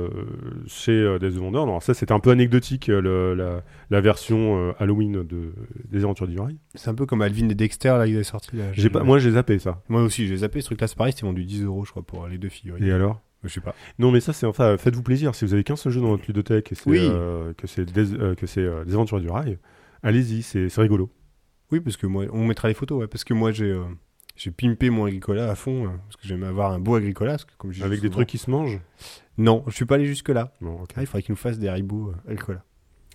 chez Days of Wonder. Alors ça, c'était un peu anecdotique, la version Halloween des Aventures du Rail. C'est un peu comme Alvin et Dexter, là, ils avaient sorti. Là, Moi, j'ai zappé ça. Moi aussi, j'ai zappé ce truc-là, c'est pareil, c'était vendu 10 euros, je crois, pour les deux figurines. Et alors? Je sais pas. Non, mais ça, c'est enfin, faites-vous plaisir. Si vous avez qu'un seul jeu dans votre ludothèque et Oui. que c'est des Aventures du Rail, allez-y, c'est rigolo. Oui, parce que moi, on mettra les photos, ouais, parce que moi, j'ai pimpé mon Agricola à fond, parce que j'aime avoir un beau Agricola, parce que comme je dis Avec des souvent- trucs qui se mangent. Non, je suis pas allé jusque-là. Bon, ok. Ah, il faudrait qu'ils nous fassent des Haribo Agricola.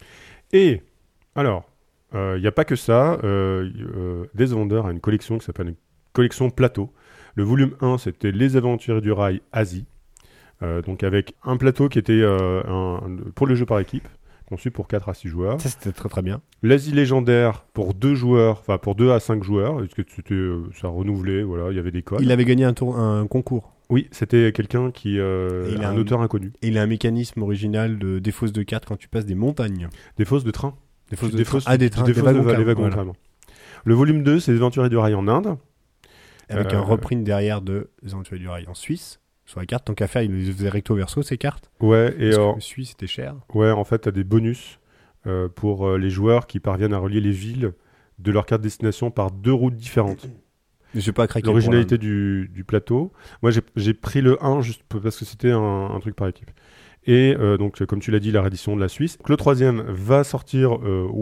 Et alors, il n'y a pas que ça. Days of Wonder a une collection qui s'appelle une collection plateau. Le volume 1, c'était Les Aventuriers du Rail Asie. Donc avec un plateau qui était pour le jeu par équipe, conçu pour 4 à 6 joueurs. Ça, c'était très très bien. L'Asie légendaire pour 2 joueurs, enfin pour 2 à 5 joueurs, parce que ça renouvelait, voilà, il y avait des codes. Il avait gagné un concours. Oui, c'était quelqu'un qui il a un un- auteur inconnu. Et il a un mécanisme original de défausse de cartes quand tu passes des montagnes. Des fausses de train. Défausse Tu de défausses- train. Ah, des tu trains, des défausses wagons, les wagons, voilà. carrément. Le volume 2, c'est Les Aventuriers du Rail en Inde. Avec un reprint derrière de Les Aventuriers du Rail en Suisse. Sur la carte, tant qu'à faire, il les faisait recto verso, ces cartes. Ouais, et Parce que le Suisse, c'était cher. ouais, en fait, tu as des bonus pour les joueurs qui parviennent à relier les villes de leur carte destination par 2 routes différentes. Mais j'ai pas craqué. L'originalité du plateau. Moi, j'ai pris le 1 juste parce que c'était un truc par équipe. Et donc, comme tu l'as dit, la réédition de la Suisse. Donc, le 3e va sortir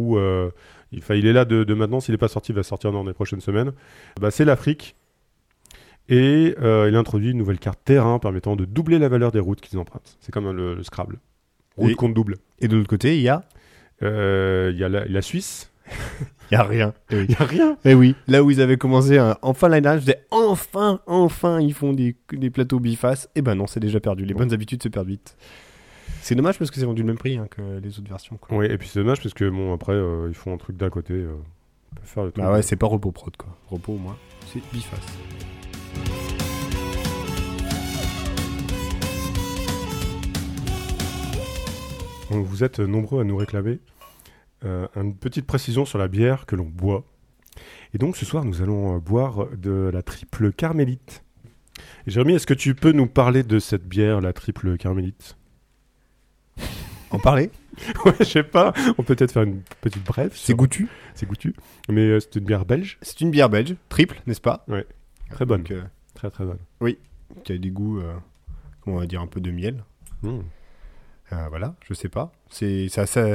il est là de maintenant. S'il n'est pas sorti, il va sortir dans les prochaines semaines. Bah, c'est l'Afrique. Et il introduit une nouvelle carte terrain permettant de doubler la valeur des routes qu'ils empruntent. C'est comme le Scrabble. Route Et- contre double. Et de l'autre côté, il y a Il y a la Suisse. Il y a rien. Eh oui. Il n'y a rien. Eh oui, là où ils avaient commencé enfin l'année dernière, je disais enfin ils font des plateaux bifaces. Eh ben non, c'est déjà perdu. Les bonnes habitudes se perdent vite. C'est dommage parce que c'est vendu le même prix que les autres versions. Quoi. Oui, et puis c'est dommage parce que bon, après, ils font un truc d'à côté. On peut faire le truc. Bah ouais, c'est pas Repos Prod quoi. Repos au moins, c'est biface. Donc, vous êtes nombreux à nous réclamer une petite précision sur la bière que l'on boit. Et donc ce soir, nous allons boire de la triple carmélite. Et Jérémy, est-ce que tu peux nous parler de cette bière, la triple carmélite? En parler. Ouais, je sais pas. On peut peut-être faire une petite brève. C'est goûtu. C'est goûtu. Mais c'est une bière belge. C'est une bière belge, triple, n'est-ce pas? Très bonne. Donc, Très très bonne. qui a des goûts, comment on va dire, un peu de miel. Mmh. Voilà, je sais pas. C'est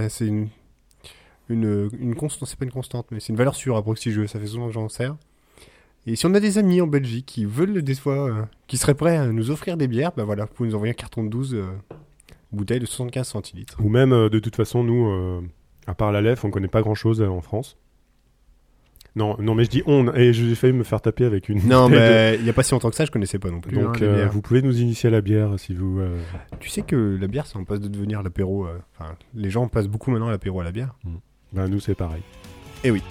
une constante, c'est pas une constante, mais c'est une valeur sûre à Proxy-Jeux, ça fait souvent que j'en sers. Et si on a des amis en Belgique qui veulent des fois, qui seraient prêts à nous offrir des bières, bah voilà, vous pouvez nous envoyer un carton de 12 bouteilles de 75 centilitres. Ou même, de toute façon, nous, à part la LEF, on connaît pas grand-chose en France. Non, mais je dis on, et j'ai failli me faire taper avec une Non, bouteille mais il n'y a pas si longtemps que ça, je connaissais pas non plus. Donc, les bières. vous pouvez nous initier à la bière si vous... Tu sais que la bière, c'est en passe de devenir l'apéro. Enfin, les gens passent beaucoup maintenant l'apéro à la bière. Ben, nous, c'est pareil. Eh oui.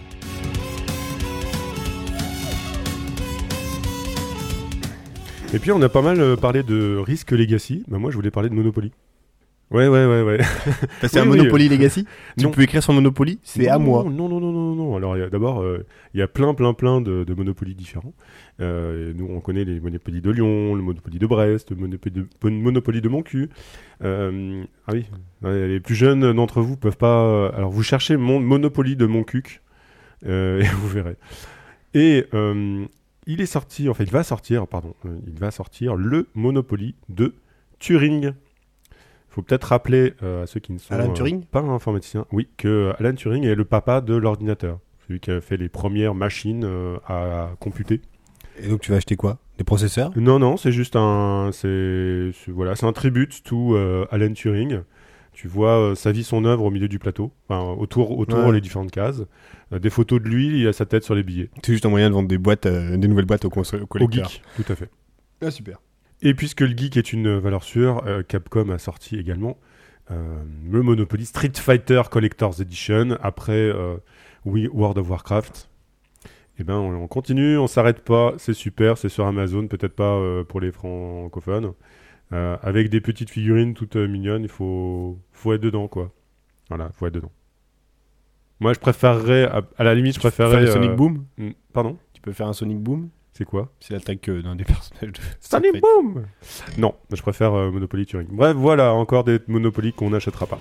Et puis, on a pas mal parlé de Risk Legacy. Ben, moi, je voulais parler de Monopoly. Ouais. C'est un Oui, Monopoly Legacy. Tu Non. peux écrire sur Monopoly, c'est à moi. Non. Alors, d'abord, il y a plein de Monopoly différents. Nous, on connaît les Monopoly de Lyon, le Monopoly de Brest, le Monopoly de Moncu. Ah oui, les plus jeunes d'entre vous peuvent pas... alors, vous cherchez Monopoly de Moncuq, et vous verrez. Et il va sortir le Monopoly de Turing. Il faut peut-être rappeler à ceux qui ne sont Alan Turing pas informaticiens, oui, que Alan Turing est le papa de l'ordinateur, celui qui a fait les premières machines à computer. Et donc tu vas acheter quoi? Des processeurs? Non, c'est juste c'est un tribute to Alan Turing. Tu vois sa vie, son œuvre au milieu du plateau, enfin, autour les différentes cases. Des photos de lui, il a sa tête sur les billets. C'est juste un moyen de vendre des nouvelles boîtes aux collecteurs. Au geek, tout à fait. Ah, super. Et puisque le geek est une valeur sûre, Capcom a sorti également le Monopoly Street Fighter Collector's Edition après World of Warcraft. Et ben on continue, on s'arrête pas, c'est super, c'est sur Amazon, peut-être pas pour les francophones, avec des petites figurines toutes mignonnes, il faut être dedans quoi. Voilà, faut être dedans. Moi je préférerais, à la limite je préférerais... Sonic Boom? Pardon? Tu peux faire un Sonic Boom? C'est quoi? C'est l'attaque d'un des personnages de Sonic Boom! Non, je préfère Monopoly Turing. Bref, voilà, encore des Monopoly qu'on n'achètera pas.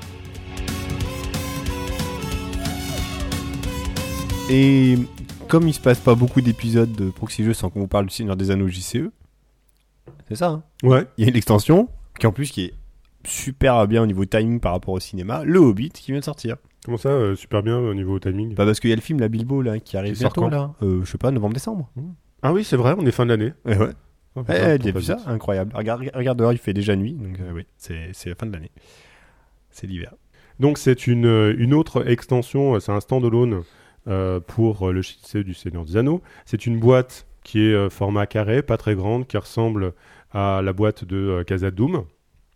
Et comme il se passe pas beaucoup d'épisodes de Proxy Jeux sans qu'on vous parle du Seigneur des Anneaux JCE, c'est ça, hein? Ouais. Il y a une extension qui est super bien au niveau timing par rapport au cinéma, Le Hobbit, qui vient de sortir. Comment ça, super bien au niveau timing? Bah parce qu'il y a le film La Bilbo là qui arrive Qui sort bientôt quand? là, je sais pas, novembre-décembre. Ah oui, c'est vrai, on est fin de l'année. Ouais. Oh, putain, Il y a vu ça, incroyable. Regarde dehors, il fait déjà nuit, donc oui, c'est la fin de l'année. C'est l'hiver. Donc c'est une autre extension, c'est un standalone pour le JCE du Seigneur des Anneaux. C'est une boîte qui est format carré, pas très grande, qui ressemble à la boîte de Khazad-dûm.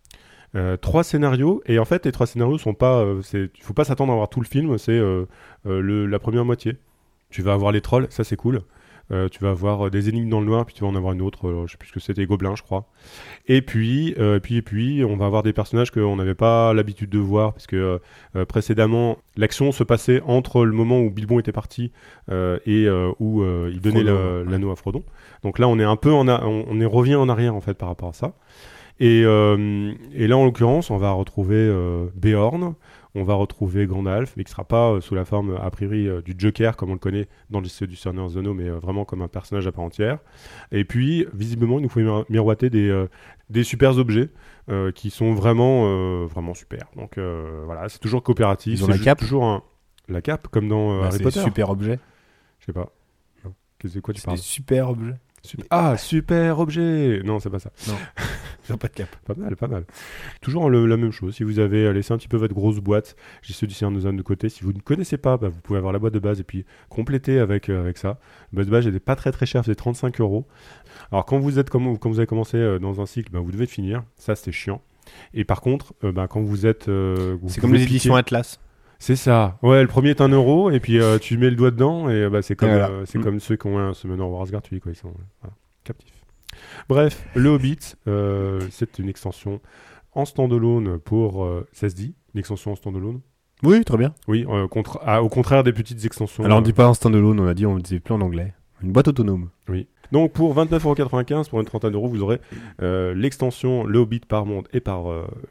3 scénarios, et en fait les 3 scénarios sont pas... il faut pas s'attendre à voir tout le film, c'est la première moitié. Tu vas avoir les trolls, ça c'est cool. Tu vas avoir des énigmes dans le noir, puis tu vas en avoir une autre, je sais plus ce que c'était, les gobelins je crois. Et puis on va avoir des personnages qu'on n'avait pas l'habitude de voir, parce que précédemment l'action se passait entre le moment où Bilbon était parti et où il donnait l'anneau à Frodon. Donc là on est un peu on revient en arrière en fait par rapport à ça. Et là, en l'occurrence, on va retrouver Beorn, on va retrouver Gandalf, mais qui ne sera pas sous la forme, a priori, du Joker, comme on le connaît dans le JCE du Seigneur des Anneaux, mais vraiment comme un personnage à part entière. Et puis, visiblement, il nous faut miroiter des super objets qui sont vraiment super. Donc voilà, c'est toujours coopératif. Ils ont la cape la cape, comme dans Harry Potter. C'est super objet. Je sais pas. Non. De quoi tu parles? Des super objets. Super objet! Non, c'est pas ça. Non. Ils n'ont pas de cap. Pas mal. Toujours la même chose. Si vous avez laissé un petit peu votre grosse boîte, j'ai ceux du Seigneur des Anneaux de côté. Si vous ne connaissez pas, vous pouvez avoir la boîte de base et puis compléter avec ça. La boîte de base, elle n'est pas très très chère, c'est 35 €. Alors, quand vous avez commencé dans un cycle, vous devez finir. Ça, c'est chiant. Et par contre, quand vous êtes. C'est comme les éditions Atlas. C'est ça. Ouais, le premier est 1 €, et puis tu mets le doigt dedans, et c'est comme, comme ceux qui ont un Summoner Wars gratuit, quoi. Ils sont captifs. Bref, le Hobbit, c'est une extension en standalone pour SSD, une extension en standalone. Oui, très bien. Oui, au contraire des petites extensions. Alors on dit pas en standalone, on disait plus en anglais. Une boîte autonome. Oui. Donc pour 29,95 €, pour une trentaine d'euros, vous aurez l'extension Le Hobbit par monde et pas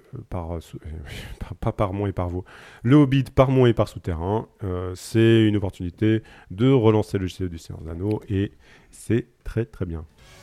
par monde et par vous. Le Hobbit par monde et par souterrain. C'est une opportunité de relancer le JCE du Seigneur des Anneaux, et c'est très très bien.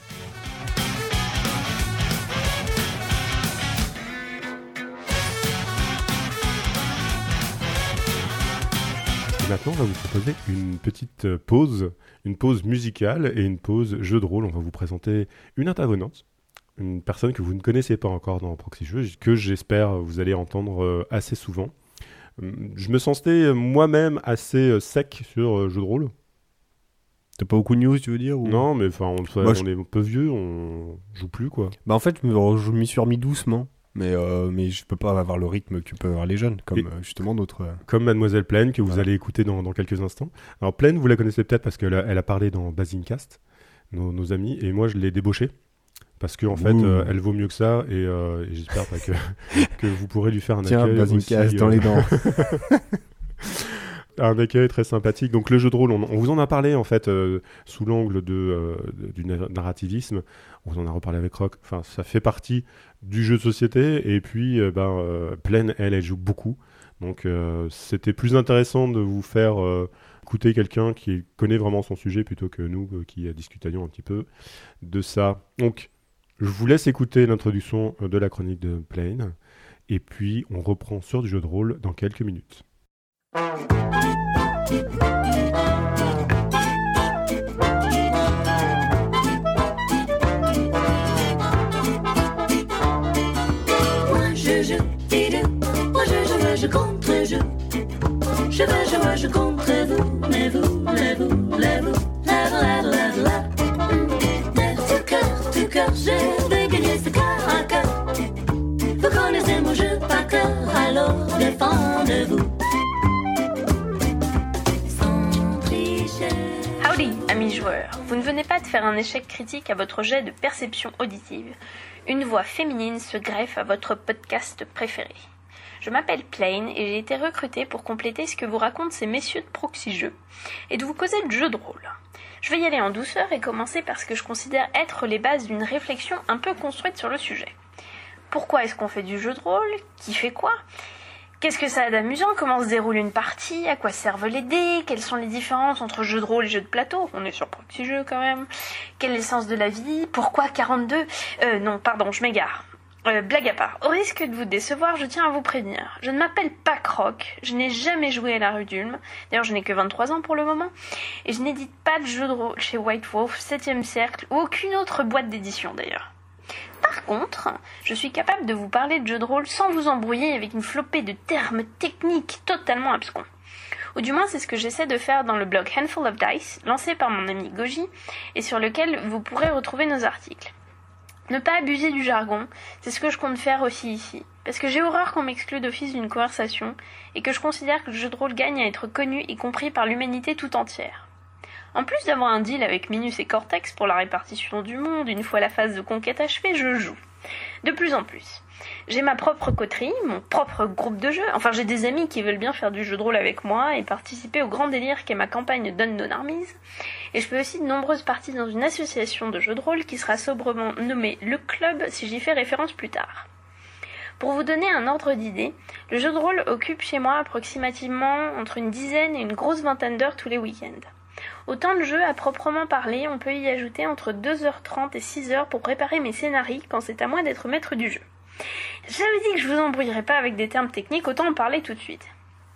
Et maintenant, on va vous proposer une petite pause, une pause musicale et une pause jeu de rôle. On va vous présenter une intervenante, une personne que vous ne connaissez pas encore dans Proxy Jeux, que j'espère vous allez entendre assez souvent. Je me sentais moi-même assez sec sur jeu de rôle. T'as pas beaucoup de news, tu veux dire ou... Non, mais enfin, on est un peu vieux, on joue plus, quoi. Bah en fait, je m'y suis remis doucement. Mais je peux pas avoir le rythme que peuvent avoir les jeunes, comme justement d'autres... Comme Mademoiselle Plaine, que vous allez écouter dans quelques instants. Alors Plaine, vous la connaissez peut-être parce qu'elle a parlé dans Basincast, nos amis, et moi je l'ai débauchée. Parce qu'en fait, elle vaut mieux que ça, et j'espère pas que vous pourrez lui faire un accueil. Tiens, Basincast dans les dents. Un accueil très sympathique. Donc le jeu de rôle, on vous en a parlé en fait sous l'angle du narrativisme. On vous en a reparlé avec Rock. Enfin, ça fait partie du jeu de société. Et puis, Plaine, elle joue beaucoup. Donc c'était plus intéressant de vous faire écouter quelqu'un qui connaît vraiment son sujet plutôt que nous qui discutions un petit peu de ça. Donc, je vous laisse écouter l'introduction de la chronique de Plaine. Et puis, on reprend sur du jeu de rôle dans quelques minutes. Je contre je. Je contre vous, mais vous, tout cœur, je vais gagner ce cœur à cœur. Vous connaissez mon jeu par cœur, alors défendez-vous. Sans tricher. Howdy, amis joueurs. Vous ne venez pas de faire un échec critique à votre jet de perception auditive. Une voix féminine se greffe à votre podcast préféré. Je m'appelle Plaine et j'ai été recrutée pour compléter ce que vous racontent ces messieurs de Proxy Jeux et de vous causer de jeux de rôle. Je vais y aller en douceur et commencer par ce que je considère être les bases d'une réflexion un peu construite sur le sujet. Pourquoi est-ce qu'on fait du jeu de rôle ? Qui fait quoi ? Qu'est-ce que ça a d'amusant ? Comment se déroule une partie ? À quoi servent les dés ? Quelles sont les différences entre jeu de rôle et jeu de plateau ? On est sur Proxy Jeux quand même. Quel est le sens de la vie ? Pourquoi 42 ? Non, pardon, je m'égare. Blague à part, au risque de vous décevoir, je tiens à vous prévenir. Je ne m'appelle pas Croc, je n'ai jamais joué à la rue d'Ulm, d'ailleurs je n'ai que 23 ans pour le moment, et je n'édite pas de jeux de rôle chez White Wolf, 7ème Cercle, ou aucune autre boîte d'édition d'ailleurs. Par contre, je suis capable de vous parler de jeux de rôle sans vous embrouiller avec une flopée de termes techniques totalement abscons. Ou du moins c'est ce que j'essaie de faire dans le blog Handful of Dice, lancé par mon ami Goji, et sur lequel vous pourrez retrouver nos articles. Ne pas abuser du jargon, c'est ce que je compte faire aussi ici, parce que j'ai horreur qu'on m'exclue d'office d'une conversation, et que je considère que le jeu de rôle gagne à être connu et compris par l'humanité tout entière. En plus d'avoir un deal avec Minus et Cortex pour la répartition du monde, une fois la phase de conquête achevée, je joue. De plus en plus. J'ai ma propre coterie, mon propre groupe de jeu, enfin j'ai des amis qui veulent bien faire du jeu de rôle avec moi et participer au grand délire qu'est ma campagne d'Unknown Armies, et je fais aussi de nombreuses parties dans une association de jeux de rôle qui sera sobrement nommée Le Club si j'y fais référence plus tard. Pour vous donner un ordre d'idée, le jeu de rôle occupe chez moi approximativement entre une dizaine et une grosse vingtaine d'heures tous les week-ends. Au temps de jeu à proprement parler, on peut y ajouter entre 2h30 et 6h pour préparer mes scénarios quand c'est à moi d'être maître du jeu. J'avais dit que je vous embrouillerais pas avec des termes techniques, autant en parler tout de suite.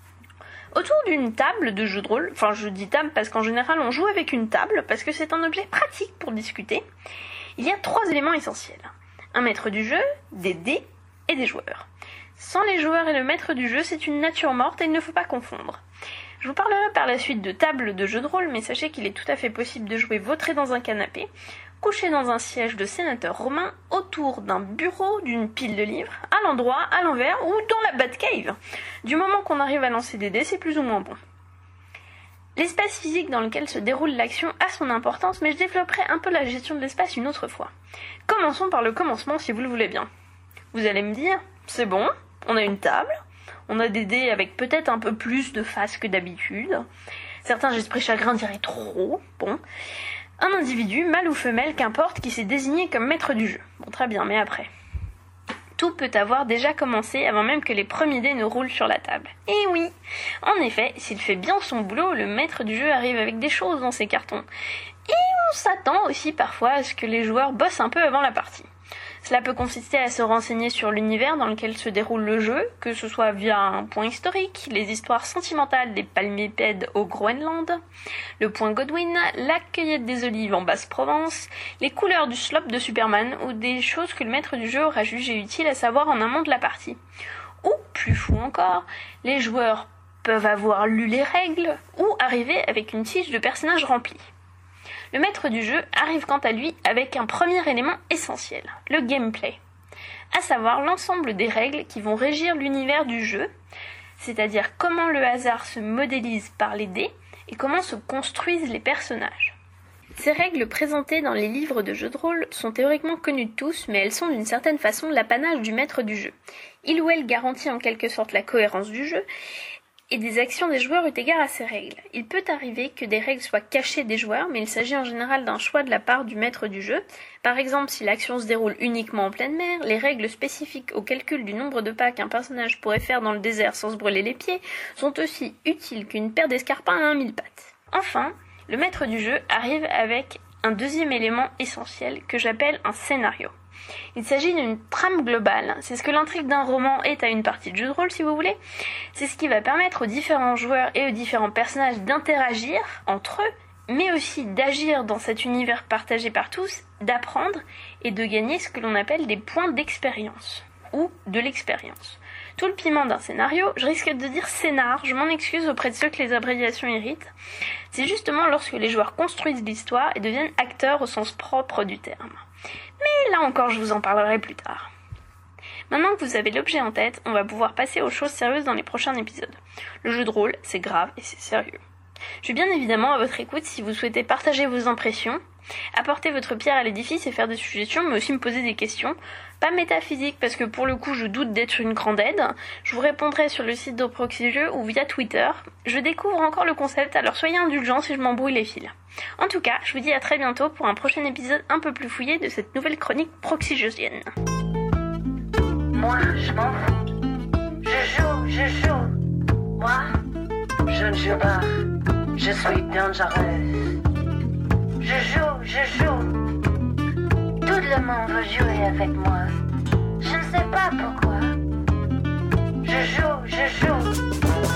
Autour d'une table de jeu de rôle, enfin je dis table parce qu'en général on joue avec une table, parce que c'est un objet pratique pour discuter, il y a 3 éléments essentiels. Un maître du jeu, des dés et des joueurs. Sans les joueurs et le maître du jeu, c'est une nature morte et il ne faut pas confondre. Je vous parlerai par la suite de table de jeu de rôle, mais sachez qu'il est tout à fait possible de jouer vautré dans un canapé, couché dans un siège de sénateur romain, autour d'un bureau, d'une pile de livres, à l'endroit, à l'envers ou dans la Batcave. Du moment qu'on arrive à lancer des dés, c'est plus ou moins bon. L'espace physique dans lequel se déroule l'action a son importance, mais je développerai un peu la gestion de l'espace une autre fois. Commençons par le commencement si vous le voulez bien. Vous allez me dire, c'est bon, on a une table, on a des dés avec peut-être un peu plus de faces que d'habitude. Certains esprits chagrins diraient trop, bon. Un individu, mâle ou femelle, qu'importe, qui s'est désigné comme maître du jeu. Bon, très bien, mais après. Tout peut avoir déjà commencé avant même que les premiers dés ne roulent sur la table. Et oui, en effet, s'il fait bien son boulot, le maître du jeu arrive avec des choses dans ses cartons. Et on s'attend aussi parfois à ce que les joueurs bossent un peu avant la partie. Cela peut consister à se renseigner sur l'univers dans lequel se déroule le jeu, que ce soit via un point historique, les histoires sentimentales des palmipèdes au Groenland, le point Godwin, la cueillette des olives en Basse-Provence, les couleurs du slop de Superman ou des choses que le maître du jeu aura jugé utile à savoir en amont de la partie. Ou, plus fou encore, les joueurs peuvent avoir lu les règles ou arriver avec une fiche de personnage remplie. Le maître du jeu arrive quant à lui avec un premier élément essentiel, le gameplay, à savoir l'ensemble des règles qui vont régir l'univers du jeu, c'est-à-dire comment le hasard se modélise par les dés et comment se construisent les personnages. Ces règles présentées dans les livres de jeux de rôle sont théoriquement connues de tous, mais elles sont d'une certaine façon l'apanage du maître du jeu. Il ou elle garantit en quelque sorte la cohérence du jeu et des actions des joueurs eu égard à ces règles. Il peut arriver que des règles soient cachées des joueurs, mais il s'agit en général d'un choix de la part du maître du jeu. Par exemple, si l'action se déroule uniquement en pleine mer, les règles spécifiques au calcul du nombre de pas qu'un personnage pourrait faire dans le désert sans se brûler les pieds sont aussi utiles qu'une paire d'escarpins à 1000 pattes. Enfin, le maître du jeu arrive avec un deuxième élément essentiel que j'appelle un scénario. Il s'agit d'une trame globale, c'est ce que l'intrigue d'un roman est à une partie de jeu de rôle si vous voulez. C'est ce qui va permettre aux différents joueurs et aux différents personnages d'interagir entre eux, mais aussi d'agir dans cet univers partagé par tous, d'apprendre et de gagner ce que l'on appelle des points d'expérience, ou de l'expérience. Tout le piment d'un scénario, je risque de dire scénar, je m'en excuse auprès de ceux que les abréviations irritent. C'est justement lorsque les joueurs construisent l'histoire et deviennent acteurs au sens propre du terme. Mais là encore, je vous en parlerai plus tard. Maintenant que vous avez l'objet en tête, on va pouvoir passer aux choses sérieuses dans les prochains épisodes. Le jeu de rôle, c'est grave et c'est sérieux. Je suis bien évidemment à votre écoute si vous souhaitez partager vos impressions, apporter votre pierre à l'édifice et faire des suggestions, mais aussi me poser des questions. Pas métaphysiques parce que pour le coup je doute d'être une grande aide. Je vous répondrai sur le site de Proxy Jeux ou via Twitter. Je découvre encore le concept, alors soyez indulgents si je m'embrouille les fils. En tout cas, je vous dis à très bientôt pour un prochain épisode un peu plus fouillé de cette nouvelle chronique proxygeusienne. Moi, je m'en fous. Je joue. Moi, je ne joue pas. Je suis dangereuse. Je joue. Tout le monde veut jouer avec moi. Je ne sais pas pourquoi. Je joue.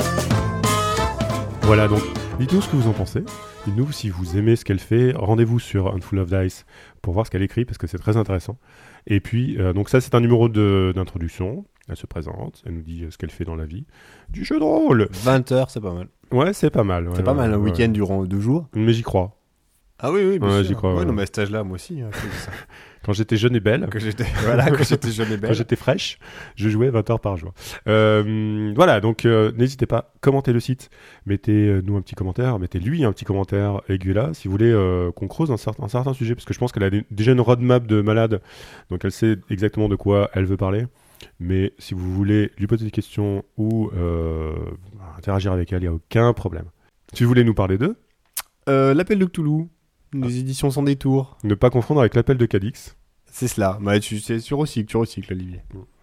Voilà, donc dites-nous ce que vous en pensez. Dites-nous si vous aimez ce qu'elle fait. Rendez-vous sur Handful of Dice pour voir ce qu'elle écrit parce que c'est très intéressant. Et puis, donc ça, c'est un numéro d'introduction. Elle se présente, elle nous dit ce qu'elle fait dans la vie. Du jeu de rôle. 20h, c'est pas mal. Ouais, c'est pas mal. C'est pas mal, un week-end durant 2 jours. Mais j'y crois. Ah oui, bien sûr. J'y crois. Ouais, non, mais à cet âge-là, moi aussi. Ça. Quand j'étais jeune et belle. Quand j'étais jeune et belle. Quand j'étais fraîche, je jouais 20 heures par jour. Voilà, donc n'hésitez pas, commentez le site, mettez-nous un petit commentaire, mettez-lui un petit commentaire aiguilla si vous voulez qu'on creuse un certain sujet, parce que je pense qu'elle a déjà une roadmap de malade, donc elle sait exactement de quoi elle veut parler. Mais si vous voulez lui poser des questions ou interagir avec elle, il n'y a aucun problème. Si vous voulez nous parler d'eux, L'appel de Cthulhu, les éditions sans détour. Ne pas confondre avec l'appel de Cadix. C'est cela. Bah, tu recycles, Olivier.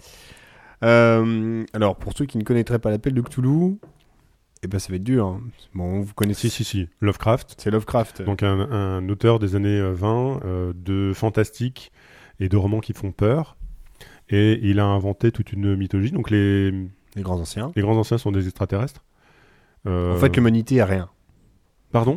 Alors, pour ceux qui ne connaîtraient pas l'appel de Cthulhu, eh ben, ça va être dur. Hein. Bon, vous connaissez. Si. Lovecraft. C'est Lovecraft. Donc, un auteur des années 20 de fantastique et de romans qui font peur. Et il a inventé toute une mythologie. Donc, les grands anciens. Les grands anciens sont des extraterrestres. En fait, l'humanité est rien. Pardon ?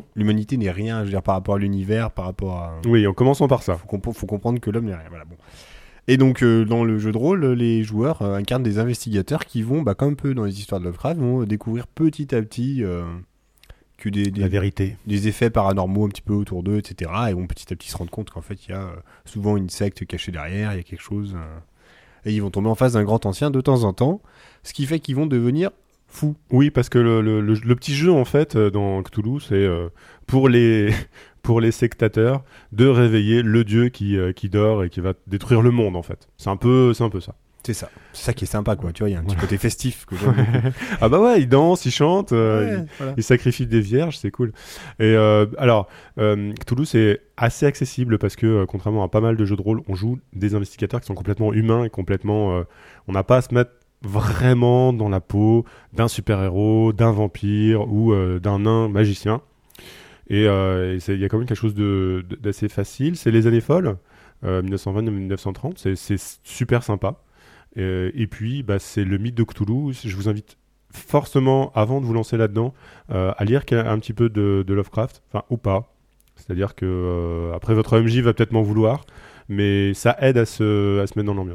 L'humanité n'est rien, je veux dire, par rapport à l'univers, par rapport à... Oui, en commençant par ça. Faut comprendre que l'homme n'est rien, voilà, bon. Et donc, dans le jeu de rôle, les joueurs incarnent des investigateurs qui vont, comme un peu dans les histoires de Lovecraft, vont découvrir petit à petit que la vérité. Des effets paranormaux un petit peu autour d'eux, etc. Et vont petit à petit se rendre compte qu'en fait, il y a souvent une secte cachée derrière, il y a quelque chose... Et ils vont tomber en face d'un grand ancien de temps en temps, ce qui fait qu'ils vont devenir... fou. Oui, parce que le petit jeu, en fait, dans Cthulhu, c'est pour les sectateurs de réveiller le dieu qui dort et qui va détruire le monde, en fait. C'est un peu ça. C'est ça. C'est ça qui est sympa, quoi. Tu vois, il y a un petit côté festif. Que ah bah ouais, ils dansent, ils chantent, voilà. ils sacrifient des vierges, c'est cool. Et alors, Cthulhu, c'est assez accessible parce que, contrairement à pas mal de jeux de rôle, on joue des investigateurs qui sont complètement humains et complètement... on n'a pas à se mettre vraiment dans la peau d'un super-héros, d'un vampire ou d'un nain magicien. Et il y a quand même quelque chose d'assez facile. C'est les années folles, 1920-1930, c'est super sympa. Et puis, c'est le mythe de Cthulhu. Je vous invite forcément, avant de vous lancer là-dedans, à lire un petit peu de Lovecraft, enfin, ou pas. C'est-à-dire que après, votre MJ va peut-être m'en vouloir, mais ça aide à se mettre dans l'ambiance.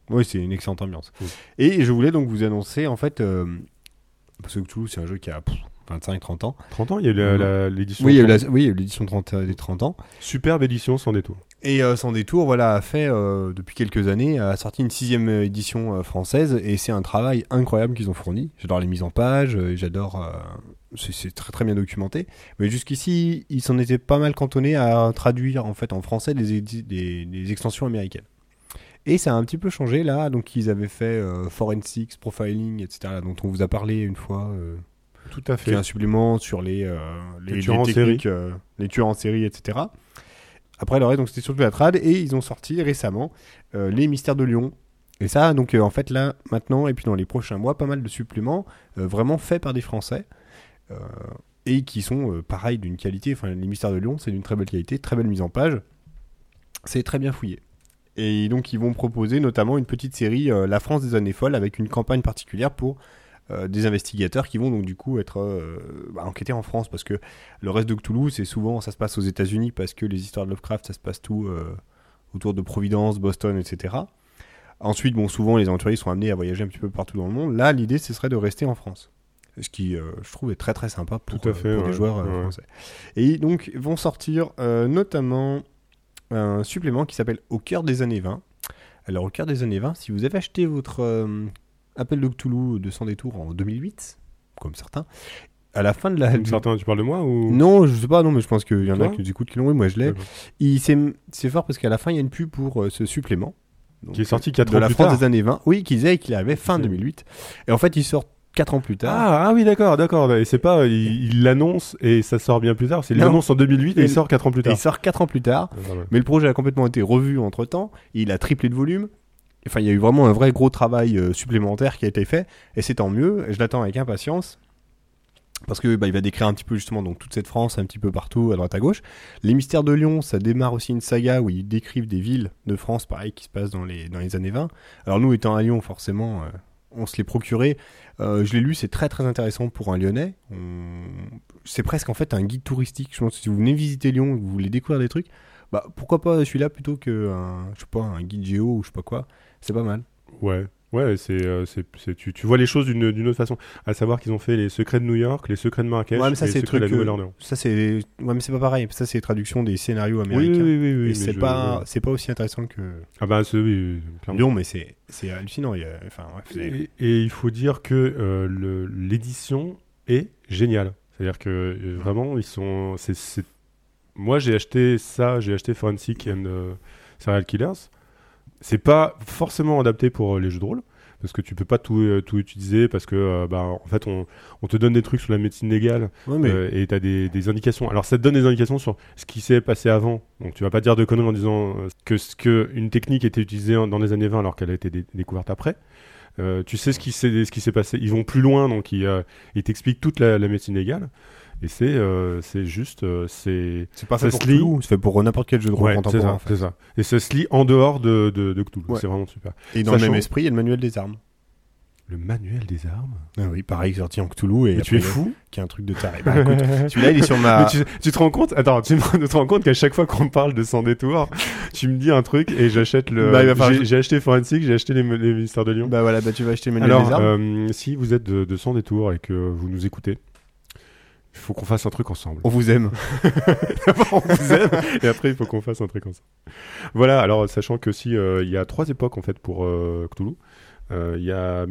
Oui, c'est une excellente ambiance. Oui. Et je voulais donc vous annoncer, en fait, parce que Cthulhu, c'est un jeu qui a 25-30 ans. 30 ans, il y a eu l'édition. Oui, il y a eu l'édition des 30 ans. Superbe édition sans détour. Et Sans Détour, voilà, a fait, depuis quelques années, a sorti une 6e édition française, et c'est un travail incroyable qu'ils ont fourni. J'adore les mises en page, j'adore... c'est très très bien documenté. Mais jusqu'ici, ils s'en étaient pas mal cantonnés à traduire en fait en français des extensions américaines. Et ça a un petit peu changé là, donc ils avaient fait Forensics, Profiling, etc., dont on vous a parlé une fois... Tout à qui fait. est un supplément sur les tueurs en techniques, les tueurs en série, etc. Après le reste, donc c'était surtout la trad, et ils ont sorti récemment les Mystères de Lyon. Et ça, donc en fait là, maintenant, et puis dans les prochains mois, pas mal de suppléments vraiment faits par des Français et qui sont pareil d'une qualité. Enfin, les Mystères de Lyon, c'est d'une très belle qualité, très belle mise en page. C'est très bien fouillé. Et donc ils vont proposer notamment une petite série La France des années folles, avec une campagne particulière pour des investigateurs qui vont donc du coup être enquêter en France, parce que le reste de Cthulhu, c'est souvent, ça se passe aux États-Unis, parce que les histoires de Lovecraft, ça se passe tout autour de Providence, Boston, etc. Ensuite, bon, souvent les aventuriers sont amenés à voyager un petit peu partout dans le monde. Là, l'idée, ce serait de rester en France, ce qui, je trouve, est très très sympa pour les joueurs français. Et donc vont sortir notamment un supplément qui s'appelle Au cœur des années 20. Alors, au cœur des années 20, si vous avez acheté votre Appel de Cthulhu de Sans Détour en 2008, comme certains, à la fin de la... Comme certains, tu parles de moi ou... Non, je sais pas, non, mais je pense qu'il y en a Toi qui nous écoutent qui l'ont eu, moi je l'ai. C'est fort parce qu'à la fin, il y a une pub pour ce supplément. Donc, qui est sorti 4 ans de la plus France tard. des années 20. Oui, qui disait qu'il arrivait fin 2008. Et en fait, il sort 4 ans plus tard. Ah oui, d'accord. Et c'est pas, il l'annonce et ça sort bien plus tard. C'est l'annonce en 2008 et il sort 4 ans plus tard. Il sort 4 ans plus tard. Ouais. Mais le projet a complètement été revu entre temps. Il a triplé de volume. Enfin, il y a eu vraiment un vrai gros travail supplémentaire qui a été fait. Et c'est tant mieux. Je l'attends avec impatience. Parce que il va décrire un petit peu justement donc toute cette France, un petit peu partout, à droite à gauche. Les Mystères de Lyon, ça démarre aussi une saga où ils décrivent des villes de France, pareil, qui se passent dans les années 20. Alors nous, étant à Lyon, forcément, on se les procurait. Je l'ai lu, c'est très très intéressant pour un Lyonnais. C'est presque en fait un guide touristique. Je pense que si vous venez visiter Lyon et que vous voulez découvrir des trucs, pourquoi pas celui-là plutôt que un guide géo ou je sais pas quoi. C'est pas mal. Ouais, tu vois les choses d'une autre façon. À savoir qu'ils ont fait les secrets de New York, les secrets de Marrakech, mais ça, et les c'est secrets de la Nouvelle-Orléans. Mais c'est pas pareil. Ça, c'est les traductions des scénarios américains. Oui. Et c'est pas aussi intéressant que Oui, clairement. Lyon, mais c'est hallucinant. Et il faut dire que l'édition est géniale. C'est-à-dire que vraiment, ils sont. Moi, j'ai acheté Forensic and Serial Killers. C'est pas forcément adapté pour les jeux de rôle, parce que tu peux pas tout utiliser, parce que en fait on te donne des trucs sur la médecine légale, et t'as des indications. Alors ça te donne des indications sur ce qui s'est passé avant, donc tu vas pas dire de conneries en disant que une technique était utilisée dans les années 20 alors qu'elle a été découverte après. Tu sais ce qui s'est passé. Ils vont plus loin, donc ils t'expliquent toute la médecine légale. Et c'est juste c'est pas fait pour Cthulhu, c'est fait pour n'importe quel jeu de rôle contemporain. C'est ça. Et ça se lit en dehors de Cthulhu. Ouais. C'est vraiment super. Et dans le même esprit, il y a le manuel des armes. Le manuel des armes. Ah oui, pareil, sorti en Cthulhu. Et tu es fou. Qui est un truc de taré. Écoute, celui-là, il est sur ma. Mais tu te rends compte? Attends, tu te rends compte qu'à chaque fois qu'on parle de Sans Détour, tu me dis un truc et j'achète j'ai acheté Forensic, j'ai acheté les Mystères de Lyon. Tu vas acheter le manuel des armes. Alors, si vous êtes de Sans Détour et que vous nous écoutez, il faut qu'on fasse un truc ensemble. On vous aime. On vous aime. Et après, il faut qu'on fasse un truc ensemble. Voilà, alors, sachant que il y a 3 époques, en fait, pour Cthulhu. Il y a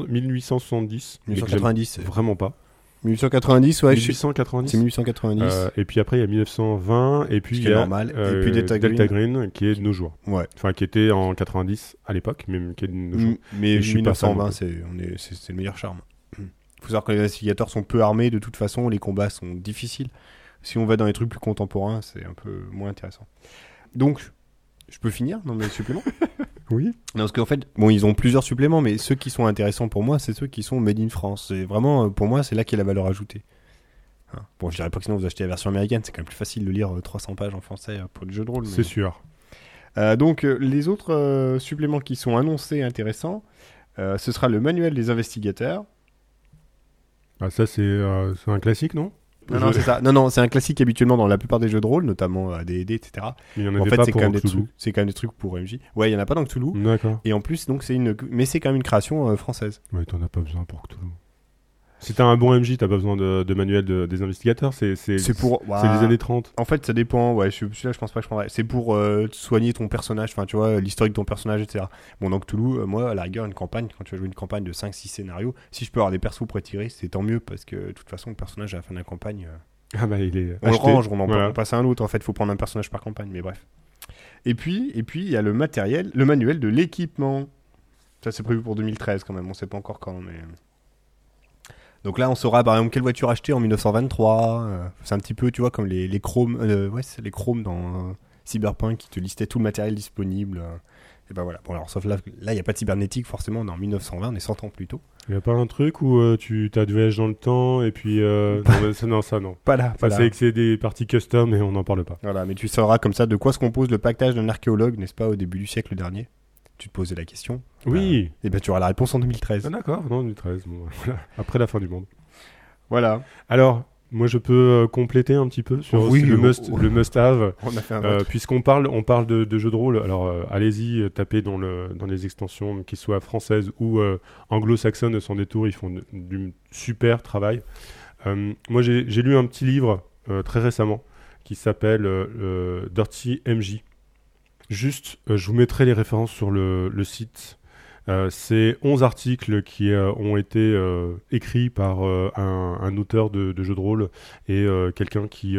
1870. 1890. Vraiment pas. 1890, ouais. 1890. C'est 1890. Et puis après, il y a 1920. Et puis, il y a normal. Et puis Delta Green, qui est de nos jours. Ouais. Enfin, qui était en 90 à l'époque, mais qui est de nos jours. Mais 1920, c'est le meilleur charme. Il faut savoir que les investigateurs sont peu armés, de toute façon, les combats sont difficiles. Si on va dans les trucs plus contemporains, c'est un peu moins intéressant. Donc, je peux finir dans mes suppléments? Oui. Non, parce qu'en fait, ils ont plusieurs suppléments, mais ceux qui sont intéressants pour moi, c'est ceux qui sont made in France. C'est vraiment, pour moi, c'est là qu'il y a la valeur ajoutée. Bon, je dirais pas que sinon vous achetez la version américaine, c'est quand même plus facile de lire 300 pages en français pour du jeu de rôle. C'est sûr. Donc, les autres suppléments qui sont annoncés intéressants, ce sera le manuel des investigateurs. Ça, c'est un classique, non? Non, c'est ça. Non, c'est un classique habituellement dans la plupart des jeux de rôle, notamment D&D, etc. Mais il y en En avait fait, pas c'est pour quand, même des Cthulhu. trucs, c'est quand même des trucs pour MJ. Ouais, il y en a pas dans Cthulhu. D'accord. Et en plus, donc mais c'est quand même une création française. Ouais, t'en as pas besoin pour Cthulhu. Si t'as un bon MJ, t'as pas besoin de manuel des investigateurs. C'est pour. c'est les années 30. En fait, ça dépend. Ouais, celui-là, je pense pas que je prendrais. C'est pour soigner ton personnage, enfin, tu vois, l'historique de ton personnage, etc. Bon, dans Cthulhu, moi, à la rigueur, une campagne, quand tu vas jouer une campagne de 5-6 scénarios, si je peux avoir des persos pour étirer, c'est tant mieux, parce que de toute façon, le personnage à la fin de la campagne, Ah bah il est on le acheté. range, on Voilà. passe à un autre. En fait, il faut prendre un personnage par campagne, mais bref. Et puis, il y a le matériel, le manuel de l'équipement. Ça, c'est prévu pour 2013 quand même, on sait pas encore quand, mais. Donc là, on saura par exemple quelle voiture acheter en 1923. C'est un petit peu, tu vois, comme les chromes. Ouais, c'est les chromes dans Cyberpunk qui te listaient tout le matériel disponible. Et ben voilà. Bon, alors, sauf là, il n'y a pas de cybernétique forcément. On est en 1920, on est 100 ans plus tôt. Y a pas un truc où tu as du voyage dans le temps et puis non, ça non. Pas là. Ça c'est que c'est des parties custom et on n'en parle pas. Voilà, mais tu sauras comme ça de quoi se compose le pactage d'un archéologue, n'est-ce pas, au début du siècle dernier. Tu te posais la question. Oui. Et ben tu auras la réponse en 2013. Ah, d'accord, non 2013. Bon, voilà. Après la fin du monde. Voilà. Alors, moi je peux compléter un petit peu sur Oui, aussi le must-have. On a fait un vote. Puisqu'on parle de jeux de rôle, alors allez-y, tapez dans les extensions, qu'ils soient françaises ou anglo-saxonnes sans détour, ils font du super travail. Moi j'ai lu un petit livre très récemment qui s'appelle Dirty MJ. Juste, je vous mettrai les références sur le site. C'est 11 articles qui ont été écrits par un auteur de jeux de rôle et quelqu'un qui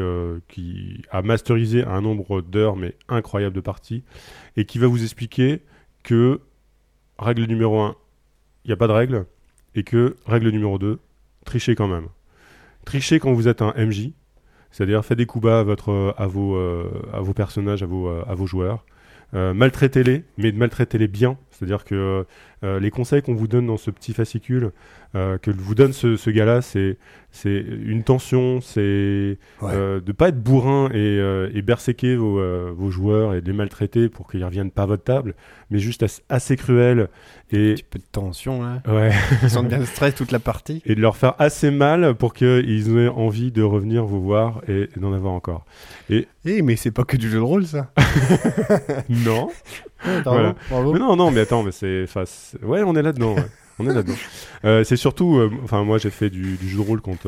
a masterisé un nombre d'heures mais incroyable de parties et qui va vous expliquer que règle numéro 1, il n'y a pas de règle et que règle numéro 2, trichez quand même. Trichez quand vous êtes un MJ, c'est-à-dire faites des coups bas à vos personnages, à vos joueurs. Maltraitez-les, mais maltraitez-les bien. C'est-à-dire que les conseils qu'on vous donne dans ce petit fascicule, que vous donne ce gars-là, c'est une tension, c'est de pas être bourrin et berserker vos joueurs et de les maltraiter pour qu'ils reviennent pas à votre table, mais juste assez cruel et Un petit peu de tension, là. ouais. Ils sentent bien le stress toute la partie. Et de leur faire assez mal pour qu'ils aient envie de revenir vous voir et d'en avoir encore. Mais c'est pas que du jeu de rôle, ça. Non. Voilà. Bravo. Mais non, mais attends, mais ouais, on est là-dedans. Ouais. On est là-dedans. C'est surtout, moi j'ai fait du jeu de rôle quand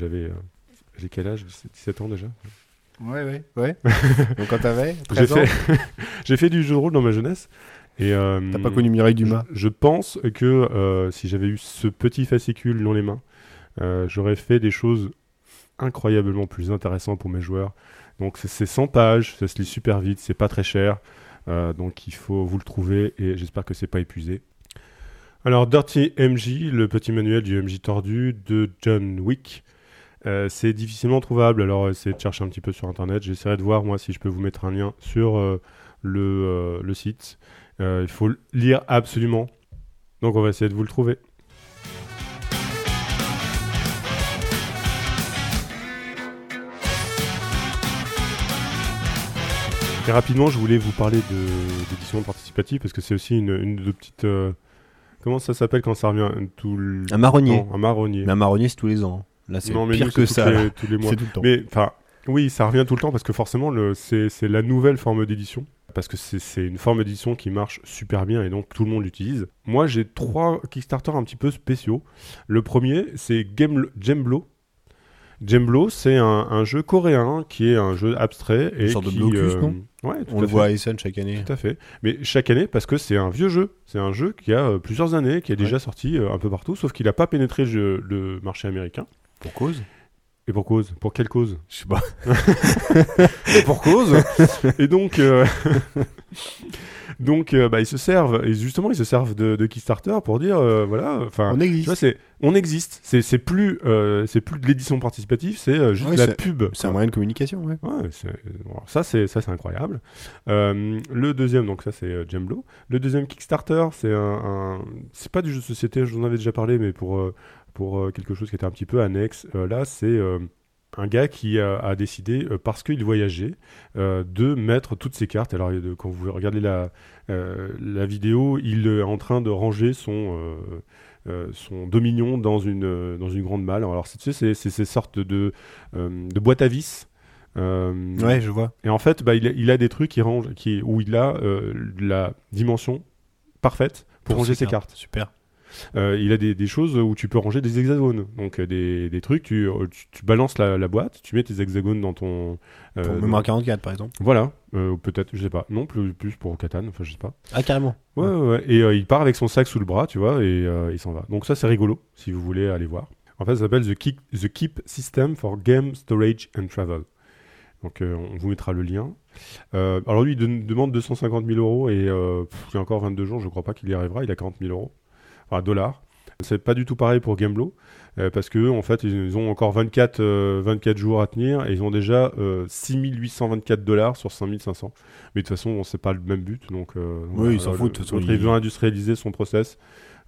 j'ai quel âge? 17 ans déjà. Ouais. Donc quand t'avais 13 ans, J'ai fait du jeu de rôle dans ma jeunesse. Et, t'as pas connu Mireille Dumas. Je pense que si j'avais eu ce petit fascicule dans les mains, j'aurais fait des choses incroyablement plus intéressantes pour mes joueurs. Donc c'est 100 pages, ça se lit super vite, c'est pas très cher. Donc il faut vous le trouver et j'espère que c'est pas épuisé. Alors Dirty MJ, le petit manuel du MJ tordu de John Wick. C'est difficilement trouvable, alors essayez de chercher un petit peu sur internet. J'essaierai de voir moi si je peux vous mettre un lien sur le site. Il faut lire absolument. Donc on va essayer de vous le trouver. Et rapidement, je voulais vous parler d'édition participative parce que c'est aussi une de petites... comment ça s'appelle quand ça revient Un marronnier. Non, un marronnier. Mais un marronnier, c'est tous les ans. Là, c'est Non, mais pire nous, que c'est ça. là. tous les mois. C'est tout le temps. Mais enfin, oui, ça revient tout le temps parce que forcément, c'est la nouvelle forme d'édition. Parce que c'est une forme d'édition qui marche super bien et donc tout le monde l'utilise. Moi, j'ai 3 Kickstarter un petit peu spéciaux. Le premier, c'est Gemblo. Gemblo, c'est un jeu coréen qui est un jeu abstrait et Une sorte de qui, blocus, non ouais, tout On à le fait. voit à Essen chaque année. Tout à fait. Mais chaque année, parce que c'est un vieux jeu. C'est un jeu qui a plusieurs années, qui est déjà sorti un peu partout, sauf qu'il n'a pas pénétré le marché américain. Pour cause. Et pour cause? Pour quelle cause? Je sais pas. Pour cause. Et donc, ils se servent, et justement, ils se servent de Kickstarter pour dire, voilà, enfin, On tu existe. vois, on existe. C'est plus de l'édition participative, c'est juste Ouais, de la pub. C'est un moyen de communication, ouais. Ouais, bon, ça c'est incroyable. Le deuxième, donc ça c'est Gemblo. Le deuxième Kickstarter, c'est pas du jeu de société, je vous en avais déjà parlé, mais pour quelque chose qui était un petit peu annexe. Là, c'est un gars qui a décidé, parce qu'il voyageait, de mettre toutes ses cartes. Alors, quand vous regardez la vidéo, il est en train de ranger son dominion dans une grande malle. Alors tu sais, c'est ces sortes de boîtes à vis. Ouais, je vois. Et en fait, il a des trucs où il a la dimension parfaite pour ranger ses cartes. Super. Il a des choses où tu peux ranger des hexagones. Donc des trucs, tu balances la boîte, tu mets tes hexagones dans ton... Pour mémoire 44 par exemple. Voilà, peut-être, je sais pas. Non, plus pour Catan, enfin je sais pas. Ah carrément. Ouais. Et il part avec son sac sous le bras, tu vois, et il s'en va. Donc ça c'est rigolo, si vous voulez aller voir. En fait, ça s'appelle The Keep System for Game Storage and Travel. Donc on vous mettra le lien. Alors lui, il demande 250 000 euros et il y a encore 22 jours, je crois pas qu'il y arrivera, il a 40 000 euros. Enfin, dollars. C'est pas du tout pareil pour Gameblow, parce que en fait, ils ont encore 24 jours à tenir et ils ont déjà 6 824 dollars sur 5 500. Mais de toute façon, c'est pas le même but. Donc, oui, ils s'en foutent. De toute façon, il veut industrialiser son process.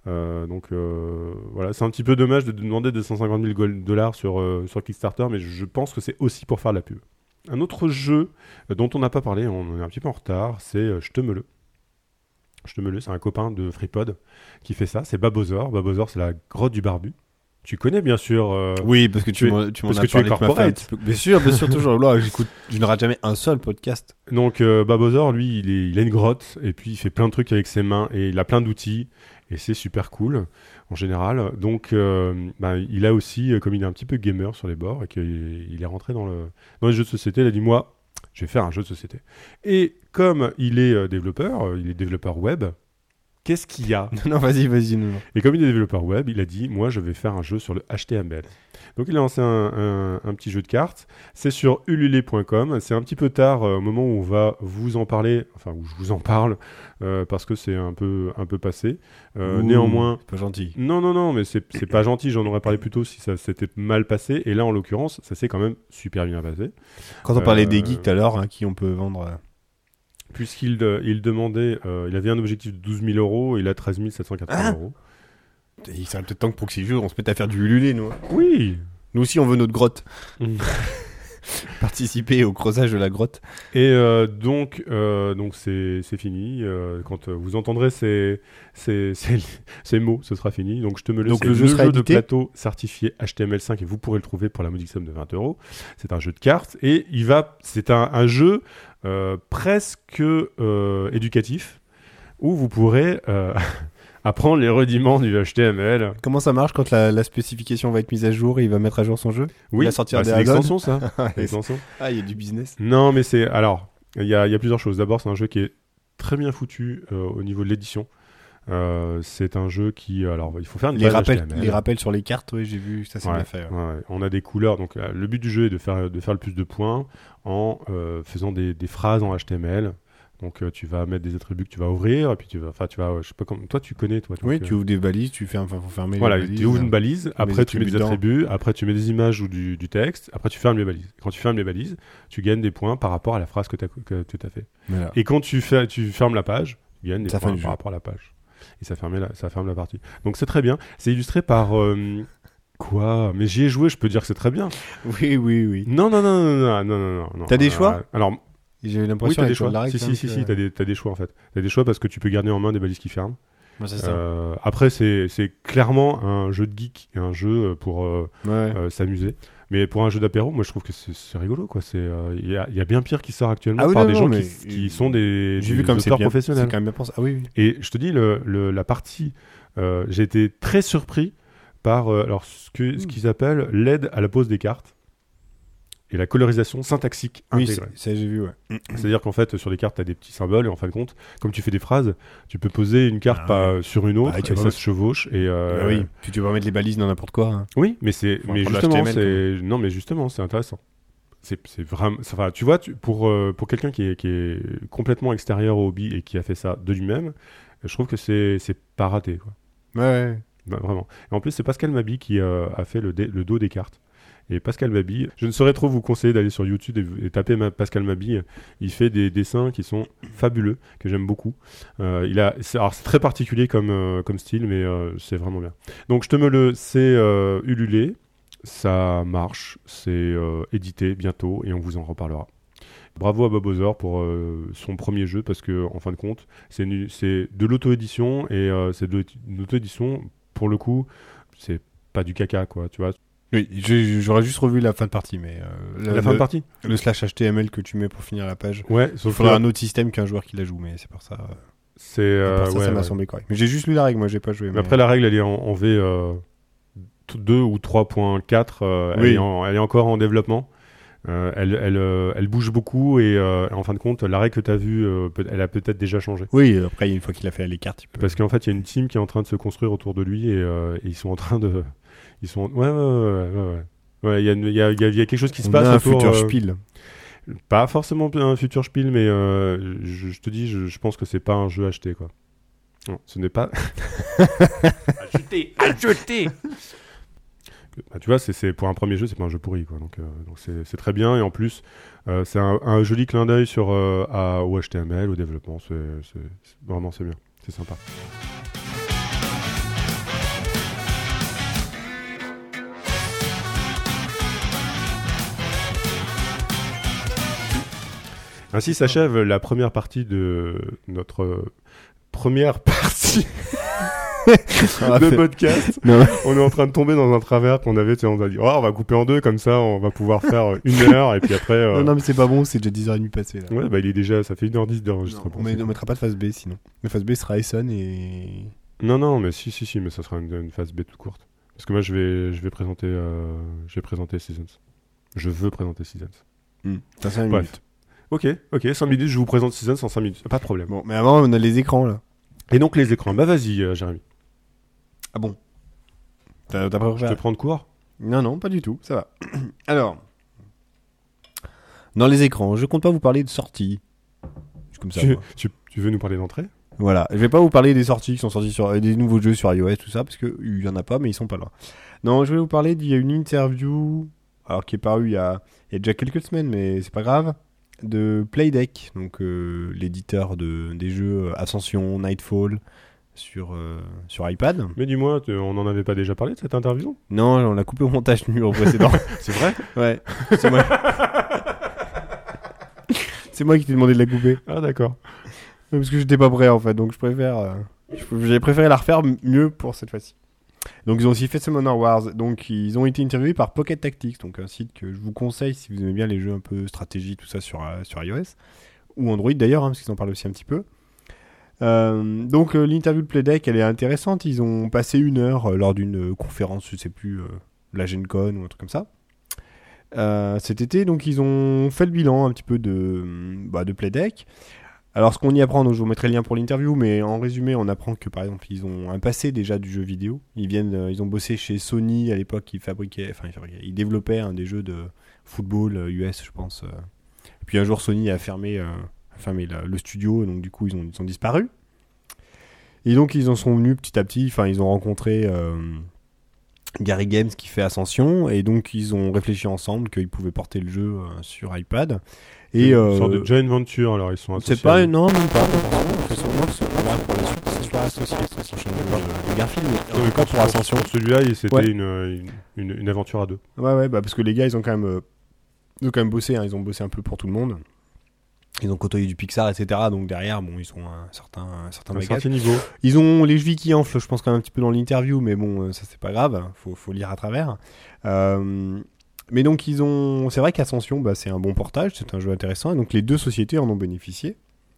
Voilà, c'est un petit peu dommage de demander 250 000 dollars sur Kickstarter, mais je pense que c'est aussi pour faire de la pub. Un autre jeu dont on n'a pas parlé, on est un petit peu en retard, c'est J'te-me-le. J'te-me-le, c'est un copain de FreePod qui fait ça, c'est Babozor. Babozor, c'est la grotte du barbu. Tu connais bien sûr. Oui, parce que tu m'en as parlé avec ma femme. Bien sûr, toujours. Là, je ne rate jamais un seul podcast. Donc Babozor, lui, il a une grotte et puis il fait plein de trucs avec ses mains et il a plein d'outils et c'est super cool en général. Donc il a aussi, comme il est un petit peu gamer sur les bords et qu'il est rentré dans les jeux de société, il a dit moi, je vais faire un jeu de société. Et comme il est développeur web. Qu'est-ce qu'il y a ? Non, vas-y. Non. Et comme il est développeur web, il a dit, moi, je vais faire un jeu sur le HTML. Donc, il a lancé un petit jeu de cartes. C'est sur ulule.com. C'est un petit peu tard au moment où on va vous en parler, enfin, où je vous en parle, parce que c'est un peu passé. Néanmoins... C'est pas gentil. Non, mais c'est pas gentil. J'en aurais parlé plus tôt si ça s'était mal passé. Et là, en l'occurrence, ça s'est quand même super bien passé. Quand on parlait des geeks tout à l'heure, à qui on peut vendre... Puisqu'il demandait, il avait un objectif de 12 000 euros, et il a 13 780 euros. Il serait peut-être temps que pour que ces jeux, on se mette à faire du ululé, nous. Oui. Nous aussi, on veut notre grotte. Participer au creusage de la grotte. Et donc c'est fini. Quand vous entendrez ces mots, ce sera fini. Donc le jeu de plateau certifié HTML5 et vous pourrez le trouver pour la modique somme de 20 euros. C'est un jeu de cartes et c'est un jeu presque éducatif où vous pourrez apprendre les rudiments du HTML. Comment ça marche quand la spécification va être mise à jour et il va mettre à jour son jeu? Oui, il va sortir c'est l'extension ça. Ah, il y a du business. Non, mais il y a plusieurs choses. D'abord, c'est un jeu qui est très bien foutu au niveau de l'édition. C'est un jeu qui, alors il faut faire les rappels sur les cartes, oui, j'ai vu, ça c'est bien fait. Ouais. On a des couleurs, donc le but du jeu est de faire le plus de points en faisant des phrases en HTML. Donc tu vas mettre des attributs que tu vas ouvrir et puis tu vas, je sais pas comment, toi tu connais toi. Oui, tu ouvres des balises, faut fermer. Voilà, les balises, tu ouvres une balise, après tu mets des attributs, après tu mets des images ou du texte, après tu fermes les balises. Quand tu fermes les balises, tu gagnes des points par rapport à la phrase que tu as fait. Voilà. Et quand tu fermes la page, tu gagnes des points par rapport à la page. Et ça ferme la partie. Donc c'est très bien. C'est illustré par quoi ? Mais j'y ai joué, je peux dire que c'est très bien. Oui. Non. T'as des choix ? Alors. J'ai l'impression t'as des choix. Si, t'as des choix en fait. T'as des choix parce que tu peux garder en main des balises qui ferment. Ouais, c'est ça. Après, c'est clairement un jeu de geek et un jeu pour s'amuser. Mais pour un jeu d'apéro, moi je trouve que c'est rigolo quoi. Il y a bien pire qui sort actuellement par des gens qui sont des auteurs professionnels. C'est quand même bien pensé. Ah oui. Et je te dis la partie, j'ai été très surpris par ce qu'ils appellent l'aide à la pose des cartes. Et la colorisation syntaxique intégrée. Oui, ça j'ai vu, ouais. C'est-à-dire qu'en fait, sur les cartes, tu as des petits symboles, et en fin de compte, comme tu fais des phrases, tu peux poser une carte sur une autre, et ça se chevauche. Et oui, puis tu peux mettre les balises dans n'importe quoi. Hein. Oui, mais justement, c'est intéressant. C'est vraiment... Enfin, tu vois, pour quelqu'un qui est complètement extérieur au hobby et qui a fait ça de lui-même, je trouve que c'est pas raté, quoi. Ouais. Bah, vraiment. Et en plus, c'est Pascal Mabi qui a fait le dos des cartes. Et Pascal Mabi, je ne saurais trop vous conseiller d'aller sur YouTube et taper Pascal Mabi. Il fait des dessins qui sont fabuleux, que j'aime beaucoup. C'est très particulier comme style, mais c'est vraiment bien. Donc c'est ululé, ça marche, c'est édité bientôt et on vous en reparlera. Bravo à Babozor pour son premier jeu parce que en fin de compte, c'est de l'auto-édition et c'est de l'auto-édition pour le coup, c'est pas du caca, quoi, tu vois. Oui, j'aurais juste revu la fin de partie, mais La fin de partie. le slash HTML que tu mets pour finir la page. Ouais, Il sauf faudrait que un autre système qu'un joueur qui la joue, mais c'est pour ça. c'est Pour ça, ouais, ça m'a ouais. semblé correct. Mais j'ai juste lu la règle, moi j'ai pas joué. Mais après, la règle, elle est en V 2 ou 3.4. Oui. Elle est encore en développement. Elle bouge beaucoup et en fin de compte, la règle que tu as vue, elle a peut-être déjà changé. Oui, après une fois qu'il a fait les cartes, il peut. Parce qu'en fait, il y a une team qui est en train de se construire autour de lui et ils sont en train de. Ouais. Ouais, il y a quelque chose qui se On passe a un autour. futur spiel. Pas forcément un futur spiel, mais je te dis, je pense que c'est pas un jeu acheté, quoi. Non, ce n'est pas. Acheté. Bah, tu vois, c'est pour un premier jeu, c'est pas un jeu pourri, quoi. Donc c'est très bien et en plus, c'est un joli clin d'œil au HTML, au développement. Vraiment, c'est bien, c'est sympa. Ainsi s'achève la première partie de notre première partie de podcast. Non. On est en train de tomber dans un travers qu'on avait, tu sais, on a dit, on va couper en deux, comme ça, on va pouvoir faire 1 heure, et puis après... Non, mais c'est pas bon, c'est déjà 10h30 passé là. Ouais, bah il est déjà, ça fait 1h10 d'enregistrement. On mettra pas de phase B sinon. La phase B sera Essen et. Non, mais si, mais ça sera une phase B toute courte. Parce que moi, je vais présenter Seasons. Je veux présenter Seasons. Ça 5 Bref. minutes. Ok, 5 minutes, je vous présente Seasons en 5 minutes. Pas de problème. Bon, mais avant, on a les écrans là. Et donc, les écrans. Bah, vas-y, Jérémy. Ah bon. T'as pas Je te prends de court. Non, pas du tout, ça va. Alors, dans les écrans, je compte pas vous parler de sorties. C'est comme ça. moi. Tu veux nous parler d'entrée? Voilà, je vais pas vous parler des sorties qui sont sorties sur des nouveaux jeux sur iOS, tout ça, parce que il y en a pas, mais ils sont pas là. Non, je vais vous parler d'il y a une interview, alors qui est parue il y a déjà quelques semaines, mais c'est pas grave, de Playdeck, donc l'éditeur des jeux Ascension, Nightfall sur iPad. Mais dis-moi, on n'en avait pas déjà parlé de cette interview? Non, on l'a coupé au montage du numéro précédent. C'est vrai? Ouais, c'est moi. C'est moi qui t'ai demandé de la couper. Ah, d'accord. Parce que j'étais pas prêt en fait, donc j'avais préféré la refaire mieux pour cette fois-ci. Donc ils ont aussi fait Summoner Wars, donc ils ont été interviewés par Pocket Tactics, donc un site que je vous conseille si vous aimez bien les jeux un peu stratégie, tout ça sur iOS, ou Android d'ailleurs, parce qu'ils en parlent aussi un petit peu. Donc l'interview de Playdeck, elle est intéressante, ils ont passé 1 heure lors d'une conférence, je sais plus, la Gen Con ou un truc comme ça. Cet été, donc ils ont fait le bilan un petit peu de Playdeck. Alors, ce qu'on y apprend, donc je vous mettrai le lien pour l'interview, mais en résumé, on apprend que par exemple, ils ont un passé déjà du jeu vidéo. Ils ont bossé chez Sony à l'époque, ils développaient des jeux de football US, je pense. Et puis un jour, Sony a fermé le studio, donc du coup, ils ont disparu. Et donc, ils en sont venus petit à petit. Enfin, ils ont rencontré Gary Games qui fait Ascension, et donc ils ont réfléchi ensemble qu'ils pouvaient porter le jeu sur iPad. Et une sorte de joint venture, alors ils sont associés. c'est pas, non, même pas. C'est pour la suite, c'est pas associé. C'est Garfield, mais pas pour Ascension. Pour celui-là, c'était Ouais. une aventure à deux. Ouais, parce que les gars, ils ont quand même bossé, hein, ils ont bossé un peu pour tout le monde. Ils ont côtoyé du Pixar, etc. Donc derrière, bon, ils ont un certain bagage. Certain niveau. Ils ont les chevilles qui enflent, je pense, quand même un petit peu dans l'interview, mais bon, ça c'est pas grave, faut lire à travers. Mais donc c'est vrai qu'Ascension, c'est un bon portage, c'est un jeu intéressant, et donc les deux sociétés en ont bénéficié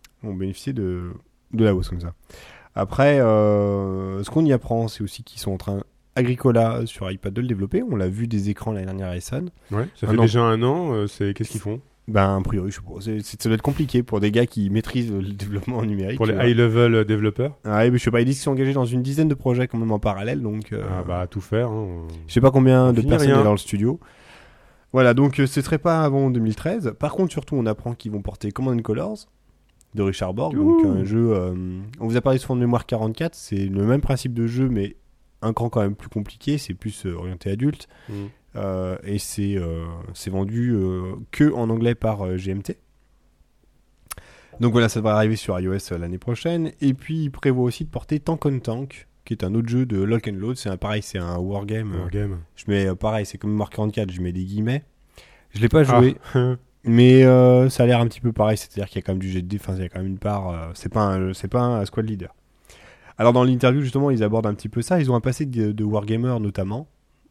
de la hausse comme ça. Après, ce qu'on y apprend, c'est aussi qu'ils sont en train, Agricola sur iPad, de le développer. On l'a vu des écrans l'année dernière à Essen. Ouais, ça fait déjà 1 an. Qu'est-ce qu'ils font? A priori, je sais pas. Ça doit être compliqué pour des gars qui maîtrisent le développement numérique. Pour les high-level développeurs. Ah, mais je sais pas, ils disent qu'ils sont engagés dans une dizaine de projets quand même en parallèle, donc. À tout faire. Hein. Je sais pas combien de personnes rien. est dans le studio. Voilà, donc ce serait pas avant 2013. Par contre, surtout, on apprend qu'ils vont porter Command & Colors de Richard Borg, donc un jeu. On vous a parlé souvent de Mémoire 44, c'est le même principe de jeu, mais un cran quand même plus compliqué, c'est plus orienté adulte. Et c'est vendu que en anglais par GMT. Donc voilà, ça va arriver sur iOS l'année prochaine. Et puis il prévoit aussi de porter Tank on Tank, qui est un autre jeu de Lock and Load. C'est un wargame. Je mets pareil, c'est comme Mémoire 44, je mets des guillemets. Je l'ai pas joué, mais ça a l'air un petit peu pareil. C'est-à-dire qu'il y a quand même du jet de dés. Enfin, il y a quand même une part. C'est pas un squad leader. Alors dans l'interview justement, ils abordent un petit peu ça. Ils ont un passé de wargamer notamment.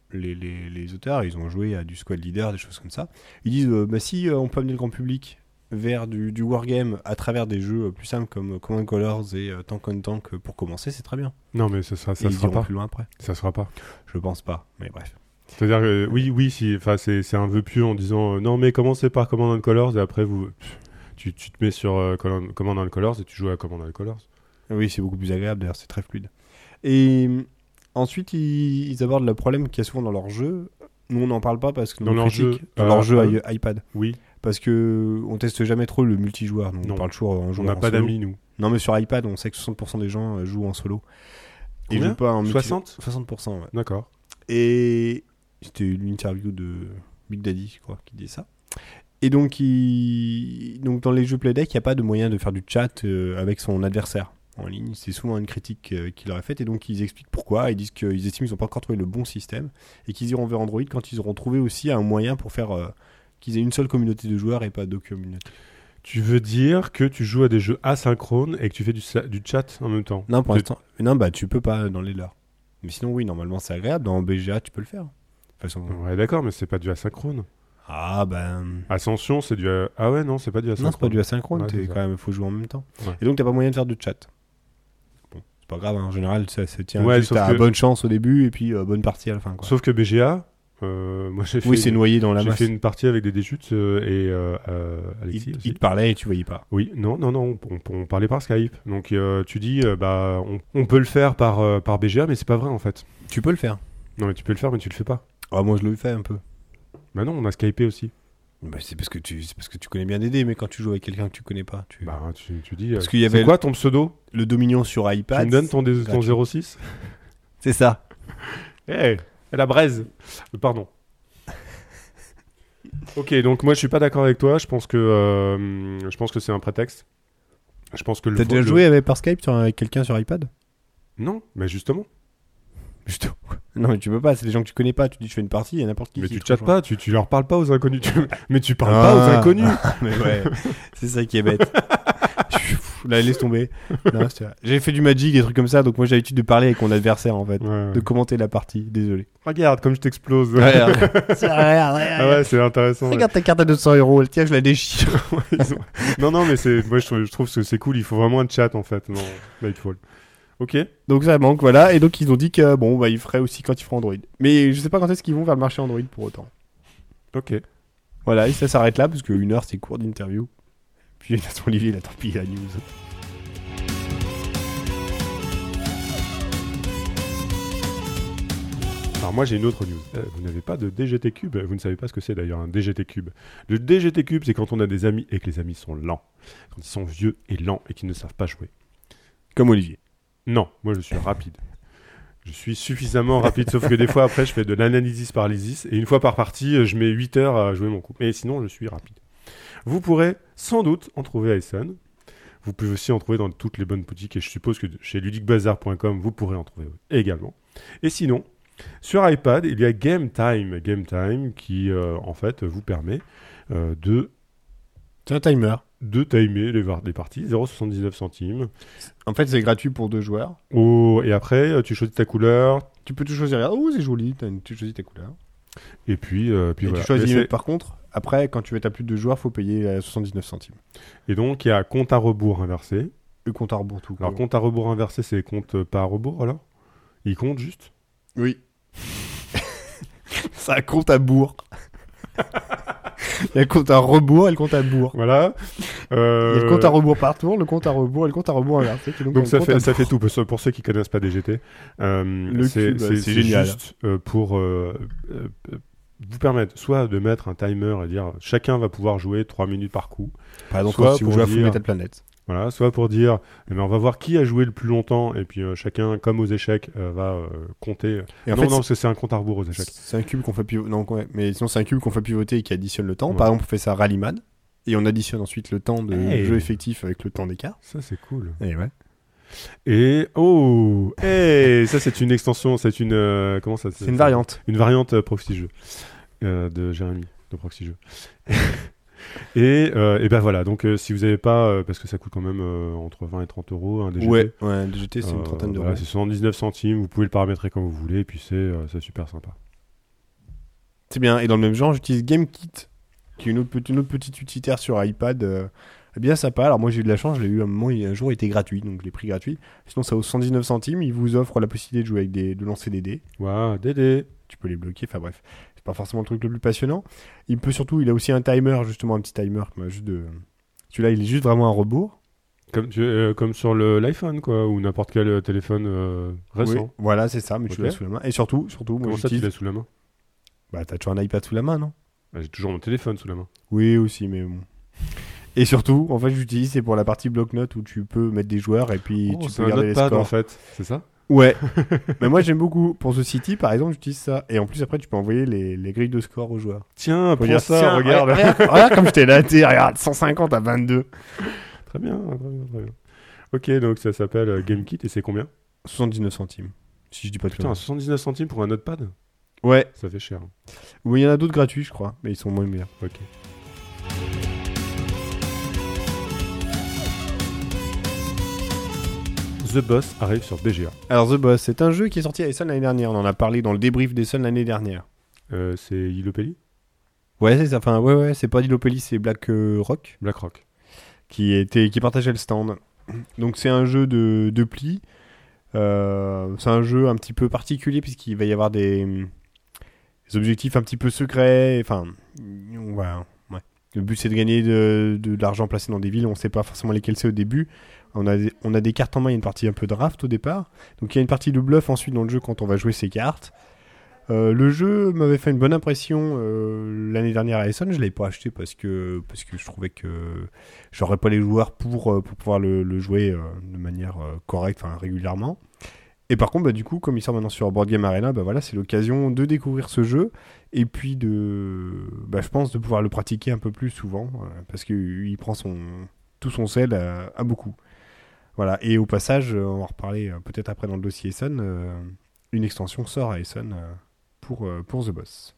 Les auteurs, ils ont joué à du Squad Leader, des choses comme ça. Ils disent si on peut amener le grand public vers du wargame à travers des jeux plus simples comme Command Colors et Tank on Tank pour commencer, c'est très bien. Non, mais ça Et ils sera iront pas. plus loin après. Ça sera pas. Je pense pas, mais bref. C'est-à-dire que oui, c'est un vœu pieux en disant non, mais commencez par Command & Colors et après tu te mets sur Command & Colors et tu joues à Command & Colors. Oui, c'est beaucoup plus agréable d'ailleurs, c'est très fluide. Et ensuite, ils abordent le problème qu'il y a souvent dans leurs jeux. Nous, on n'en parle pas parce que Dans leur jeu, dans leur jeu iPad. Oui, Parce que on teste jamais trop le multijoueur. Donc Non. on parle toujours en on jouant n'a en pas solo. d'amis nous. Non, mais sur iPad, on sait que 60% des gens jouent en solo. Et Combien jouent pas en 60 60%, ouais. D'accord. Et c'était une interview de Big Daddy, je crois, qui disait ça. Et donc, donc dans les jeux Playdeck, il n'y a pas de moyen de faire du chat avec son adversaire en ligne. C'est souvent une critique qu'il leur est faite. Et donc, ils expliquent pourquoi. Ils disent qu'ils estiment qu'ils n'ont pas encore trouvé le bon système. Et qu'ils iront vers Android quand ils auront trouvé aussi un moyen pour faire qu'ils aient une seule communauté de joueurs et pas deux communautés. Tu veux dire que tu joues à des jeux asynchrones et que tu fais du chat en même temps? Non, pour l'instant. Non, bah, tu peux pas dans les leurs. Mais sinon, oui, normalement, c'est agréable. Dans BGA, tu peux le faire. De toute façon. Ouais, d'accord, mais c'est pas du asynchrone. Ah, ben. Ascension, c'est du... Ah ouais, non, c'est pas du asynchrone. Non, c'est pas du asynchrone. Ouais, c'est ça. Quand même, faut jouer en même temps. Ouais. Et donc, t'as pas moyen de faire de chat. Bon, c'est pas grave, hein. En général, ça se tient Ouais, juste sauf à que- bonne chance au début et puis bonne partie à la fin, quoi. Sauf que BGA, moi j'ai fait... Oui, c'est noyé dans la J'ai masse. fait une partie avec des déchutes et Alexis Il aussi. te parlait et tu voyais pas. Oui, non, on parlait par Skype. Donc tu dis, on peut le faire par BGA, mais c'est pas vrai en fait. Tu peux le faire. Non, mais tu peux le faire, mais tu le fais pas. Ah, moi, je le fais un peu. Bah non, on a Skypé aussi. Bah, c'est parce que tu connais bien Dédé, mais quand tu joues avec quelqu'un que tu connais pas, Bah tu dis, Parce qu'il y avait c'est quoi ton pseudo? le Dominion sur Tu iPad. me donnes ton gratuit. 06? C'est ça. Eh, la braise. Pardon. Ok, donc moi je suis pas d'accord avec toi. Je pense que c'est un prétexte. Je pense que T'as déjà joué avec par Skype avec quelqu'un sur iPad? Non, mais justement. Justement. Non, mais tu peux pas, c'est des gens que tu connais pas. Tu dis, je fais une partie, il y a n'importe qui. Mais qui tu te chattes rejoint. pas, tu leur parles pas aux inconnus. Mais tu parles pas aux inconnus. Mais ouais, c'est ça qui est bête. Là, laisse tomber. Non, j'avais fait du Magic, des trucs comme ça, donc moi j'ai l'habitude de parler avec mon adversaire en fait. Ouais. De commenter la partie, désolé. Regarde comme je t'explose. Regarde, Ah ouais, c'est intéressant. ouais. regarde ta carte à 200 €, tiens, je la déchire. Non, mais moi je trouve que c'est cool. Il faut vraiment un chat en fait. Non, Lightfall. Ok. Donc ça manque, voilà. Et donc ils ont dit que bon, bah ils feraient aussi quand ils feront Android. Mais je sais pas quand est-ce qu'ils vont vers le marché Android pour autant. Ok. Voilà, et ça s'arrête là parce qu'une heure c'est court d'interview. Puis Nathan Olivier, il a tant pis la news. Alors moi j'ai une autre news. Vous n'avez pas de DGT Cube. Vous ne savez pas ce que c'est d'ailleurs un DGT Cube. Le DGT Cube, c'est quand on a des amis et que les amis sont lents. Quand ils sont vieux et lents et qu'ils ne savent pas jouer. Comme Olivier. Non, moi je suis rapide. Je suis suffisamment rapide, sauf que des fois après je fais de l'analysis paralysis et une fois par partie je mets 8 heures à jouer mon coup. Mais sinon je suis rapide. Vous pourrez sans doute en trouver à Essen. Vous pouvez aussi en trouver dans toutes les bonnes boutiques et je suppose que chez ludicbazar.com vous pourrez en trouver également. Et sinon, sur iPad il y a Game Time qui en fait vous permet C'est un timer. de timer les parties, 0,79 centimes. En fait, c'est gratuit pour 2 joueurs. Oh, et après, tu choisis ta couleur, Tu peux tout choisir. Oh, c'est joli, tu choisis ta couleur. et puis Et voilà. tu choisis, Mais mais c'est- par contre, après, quand tu veux plus de 2 joueurs, faut payer 79 centimes. Et donc, il y a compte à rebours inversé. Le compte à rebours tout. Alors, compte à rebours inversé, c'est compte pas à rebours, alors? Il compte juste? Oui. C'est un compte à bourg. Il y a le compte à rebours et le compte à bourg. Voilà. Il y a le compte à rebours par tour, le compte à rebours et le compte à rebours inversé. Donc ça fait tout. Pour ceux qui connaissent pas DGT, c'est génial. juste pour vous permettre soit de mettre un timer et dire chacun va pouvoir jouer 3 minutes par coup. Par exemple, soit si vous pour jouez à Full dire- Metal Planet. Voilà, soit pour dire eh ben, on va voir qui a joué le plus longtemps et puis chacun, comme aux échecs, va compter. Et en non, fait, non, parce que c'est un compte à rebours aux échecs. c'est un cube qu'on fait pivoter. Non, mais sinon, c'est un cube qu'on fait pivoter et qui additionne le temps. Ouais. Par exemple, on fait ça Rallyman. Et on additionne ensuite le temps de Hey. jeu effectif avec le temps d'écart. Ça, c'est cool. Et ouais. Et ça c'est une extension, c'est une comment ça C'est une variante. une variante proxy jeu de Jérémy de proxy jeu. Et ben voilà, donc si vous n'avez pas, parce que ça coûte quand même entre 20 et 30 euros un DGT. Ouais, un DGT, c'est une trentaine d'euros. Voilà, c'est 79 centimes, vous pouvez le paramétrer comme vous voulez, et puis c'est super sympa. C'est bien. Et dans le même genre, j'utilise GameKit, qui est une autre petite utilitaire sur iPad. Bien sympa. Alors moi j'ai eu de la chance, je l'ai eu à un moment, un jour il était gratuit, donc je l'ai pris gratuit. Sinon ça vaut 119 centimes, il vous offre la possibilité de jouer avec de lancer des dés. Waouh, Dédé. Tu peux les bloquer, enfin bref. C'est pas forcément le truc le plus passionnant. Il a aussi un timer, justement un petit timer. Celui-là il est juste vraiment un rebours. Comme sur l'iPhone, quoi, ou n'importe quel téléphone récent. Oui, voilà, c'est ça, mais tu Ok. l'as sous la main. Et surtout, moi Comment ça, tu j'utilise... l'as sous la main? Bah t'as toujours un iPad sous la main, non? Bah, j'ai toujours mon téléphone sous la main. Oui, aussi, mais bon. Et surtout, en fait, j'utilise, c'est pour la partie bloc-notes où tu peux mettre des joueurs et puis tu c'est peux un regarder les notepad scores. en fait, c'est ça? Ouais. Mais moi, j'aime beaucoup. Pour The City, par exemple, j'utilise ça. Et en plus, après, tu peux envoyer les grilles de score aux joueurs. Tiens, Faut prends dire, ça, tiens, regarde. regarde comme je t'ai laté, regarde, 150 à 22. Très bien, très bien, très bien. Ok, donc ça s'appelle GameKit et c'est combien? 79 centimes. Si je dis pas de Putain, conneries. 79 centimes pour un notepad? Ouais. Ça fait cher. Oui, il y en a d'autres gratuits, je crois. Mais ils sont moins bien. Ok. The Boss arrive sur BGA. Alors, The Boss, c'est un jeu qui est sorti à Essen l'année dernière. On en a parlé dans le débrief d'Essen l'année dernière. C'est Ilopelli? Ouais, c'est ça. Enfin, ouais, c'est pas Dilopelli, c'est Black Rock. BlackRock. Qui partageait le stand. Donc c'est un jeu de pli. C'est un jeu un petit peu particulier puisqu'il va y avoir des objectifs un petit peu secrets. Enfin, voilà. Ouais. Le but c'est de gagner de l'argent placé dans des villes. On ne sait pas forcément lesquelles c'est au début. On a des cartes en main. Il y a une partie un peu draft au départ. Donc il y a une partie de bluff ensuite dans le jeu quand on va jouer ces cartes. Le jeu m'avait fait une bonne impression l'année dernière à Essen. Je l'avais pas acheté parce que je trouvais que j'aurais pas les joueurs pour pouvoir le jouer de manière correcte, enfin régulièrement. Et par contre, du coup, comme il sort maintenant sur Board Game Arena, voilà, c'est l'occasion de découvrir ce jeu et puis je pense de pouvoir le pratiquer un peu plus souvent parce qu'il prend tout son sel à beaucoup. Voilà. Et au passage, on va en reparler peut-être après dans le dossier Essen. Une extension sort à Essen pour The Boss.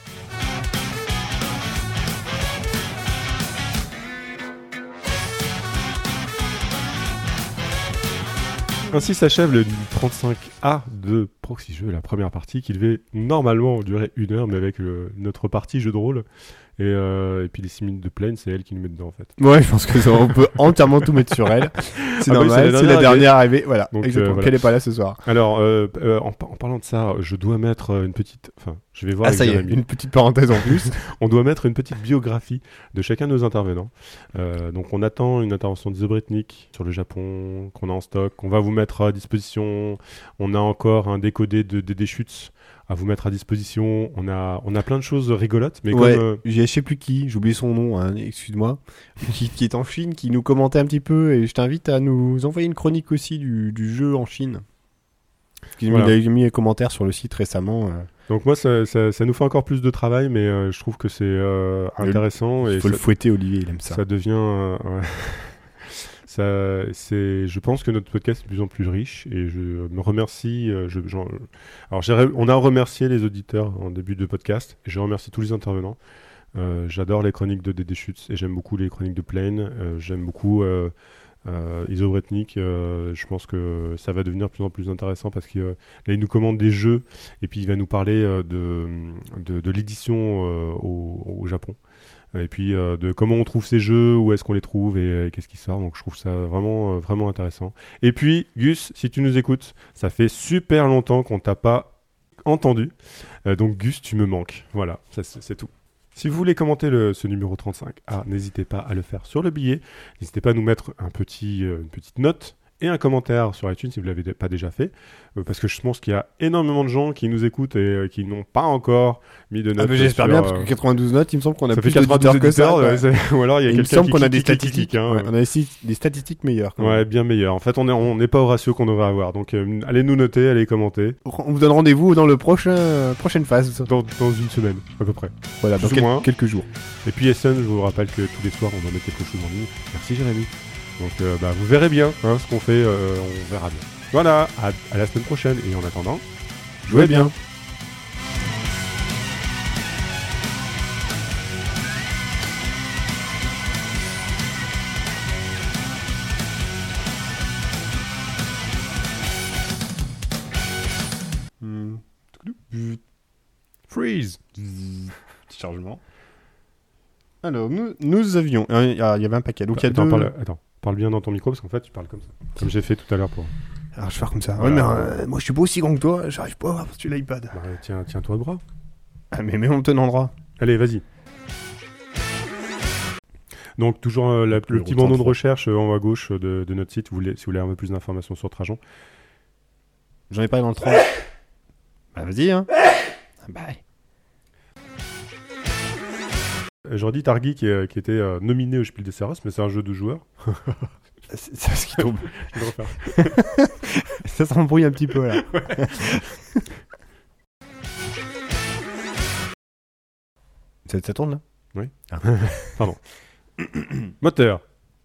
Ainsi s'achève le 35A de Proxy Jeux, la première partie qui devait normalement durer 1 heure, mais avec notre partie jeu de rôle. Et puis les 6 minutes de Plane, c'est elle qui nous met dedans en fait. Ouais, je pense que on peut entièrement tout mettre sur elle. C'est Ah bah oui, normal, c'est la dernière arrivée. Voilà, donc, exactement. voilà. Qu'elle n'est pas là ce soir. Alors, en parlant de ça, je dois mettre une petite... Enfin, je vais voir avec ça y est, Jérémy. une petite parenthèse en plus. On doit mettre une petite biographie de chacun de nos intervenants. Donc on attend une intervention d'Isobretnik sur le Japon, qu'on a en stock, qu'on va vous mettre à disposition. On a encore un décodé de Dédé Schütz à vous mettre à disposition. On a plein de choses rigolotes. Mais Ouais, comme, je sais plus qui, j'ai oublié son nom, hein, excuse-moi, qui est en Chine, qui nous commentait un petit peu, et je t'invite à nous envoyer une chronique aussi du jeu en Chine. Parce qu'il Voilà. a mis un commentaire sur le site récemment. Donc moi, ça nous fait encore plus de travail, mais je trouve que c'est intéressant. Il Et faut le ça- fouetter, Olivier, il aime ça. Ça devient... ouais. Je pense que notre podcast est de plus en plus riche et je me remercie. On a remercié les auditeurs en début de podcast et je remercie tous les intervenants. J'adore les chroniques de Dédé Schütz et j'aime beaucoup les chroniques de Plane. J'aime beaucoup Isobretnik. Je pense que ça va devenir de plus en plus intéressant parce que là, il nous commande des jeux et puis il va nous parler de l'édition au Japon. Et puis de comment on trouve ces jeux, où est-ce qu'on les trouve et qu'est-ce qui sort. Donc je trouve ça vraiment, vraiment intéressant. Et puis Gus, si tu nous écoutes, ça fait super longtemps qu'on t'a pas entendu. Donc Gus, tu me manques. Voilà, c'est tout. Si vous voulez commenter ce numéro 35, n'hésitez pas à le faire sur le billet. N'hésitez pas à nous mettre une petite note et un commentaire sur iTunes si vous ne l'avez pas déjà fait. Parce que je pense qu'il y a énormément de gens qui nous écoutent et qui n'ont pas encore mis de notes. J'espère sur, bien, parce que 92 notes, il me semble qu'on a ça plus fait 92 d'auditeurs que ça. éditeurs, quoi. ou alors il y a Il me quelqu'un semble qui qu'on a des clique, statistiques. hein. Ouais, on a aussi des statistiques meilleures. quand même. Ouais, bien meilleur. En fait, on n'est pas au ratio qu'on devrait avoir. Donc, allez nous noter, allez commenter. On vous donne rendez-vous dans le prochaine phase. Dans une semaine, à peu près. Voilà, dans Plus ou moins. quelques jours. Et puis, Essen, je vous rappelle que tous les soirs, on va mettre quelque chose en ligne. Merci, Jérémy. Donc, vous verrez bien ce qu'on fait. On verra bien. Voilà, à la semaine prochaine. Et en attendant, jouez bien. Freeze. Petit chargement. Alors, nous avions... Il y avait un paquet. Donc, il y a Attends, deux... parle bien dans ton micro parce qu'en fait, tu parles comme ça. Comme j'ai fait tout à l'heure pour... Alors, je vais faire comme ça. Voilà. Ouais, mais moi, je suis pas aussi grand que toi. J'arrive pas à voir sur l'iPad. Bah, tiens-toi le bras. Ah, mais mets mon tenant droit. Allez, vas-y. Donc, toujours le petit bandeau de recherche en haut à gauche de notre site, si vous voulez un peu plus d'informations sur Trajan. J'en ai parlé dans le 3. Bah, vas-y, hein. Bah. J'aurais dit Targi qui était nominé au Spiel des Jahres, mais c'est un jeu de joueurs. C'est ce qui tombe. Je vais le refaire. Ça s'embrouille un petit peu, là. Ça tourne, là? Oui. Ah. Pardon. Moteur.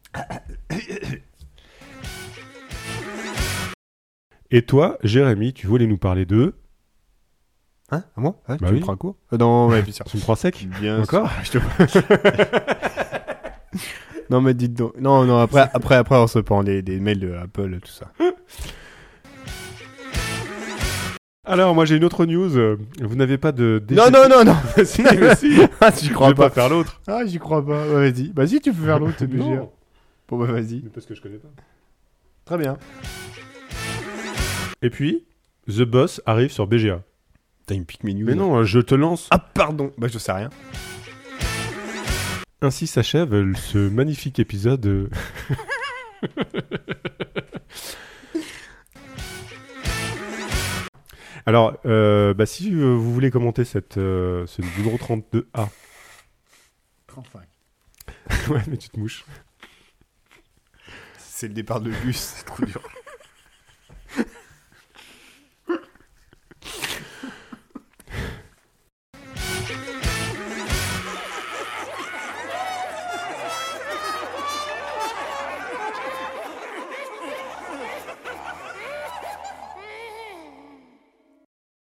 Et toi, Jérémy, tu voulais nous parler de... Hein? À moi? Ouais, Bah tu oui. me prends un cours? Non, ouais, bien sûr. Tu me prends sec? Bien Encore sûr. Non, mais dites donc. Non, après, on se prend des mails de Apple, tout ça. Alors, moi j'ai une autre news. Vous n'avez pas de... Non. Si, mais si. Ah, j'y Je crois vais pas pas. faire l'autre. Ah, j'y crois pas. Ouais, vas-y. Vas-y, tu peux faire l'autre, c'est BGA. Non. Bon, bah, vas-y. Mais parce que je connais pas. Très bien. Et puis, The Boss arrive sur BGA. T'as une pique menu. Mais non, je te lance. Ah, pardon. Bah, je sais rien. Ainsi s'achève ce magnifique épisode. Alors, si vous voulez commenter ce numéro 32A. 35. Ouais, mais tu te mouches. C'est le départ de bus, c'est trop dur.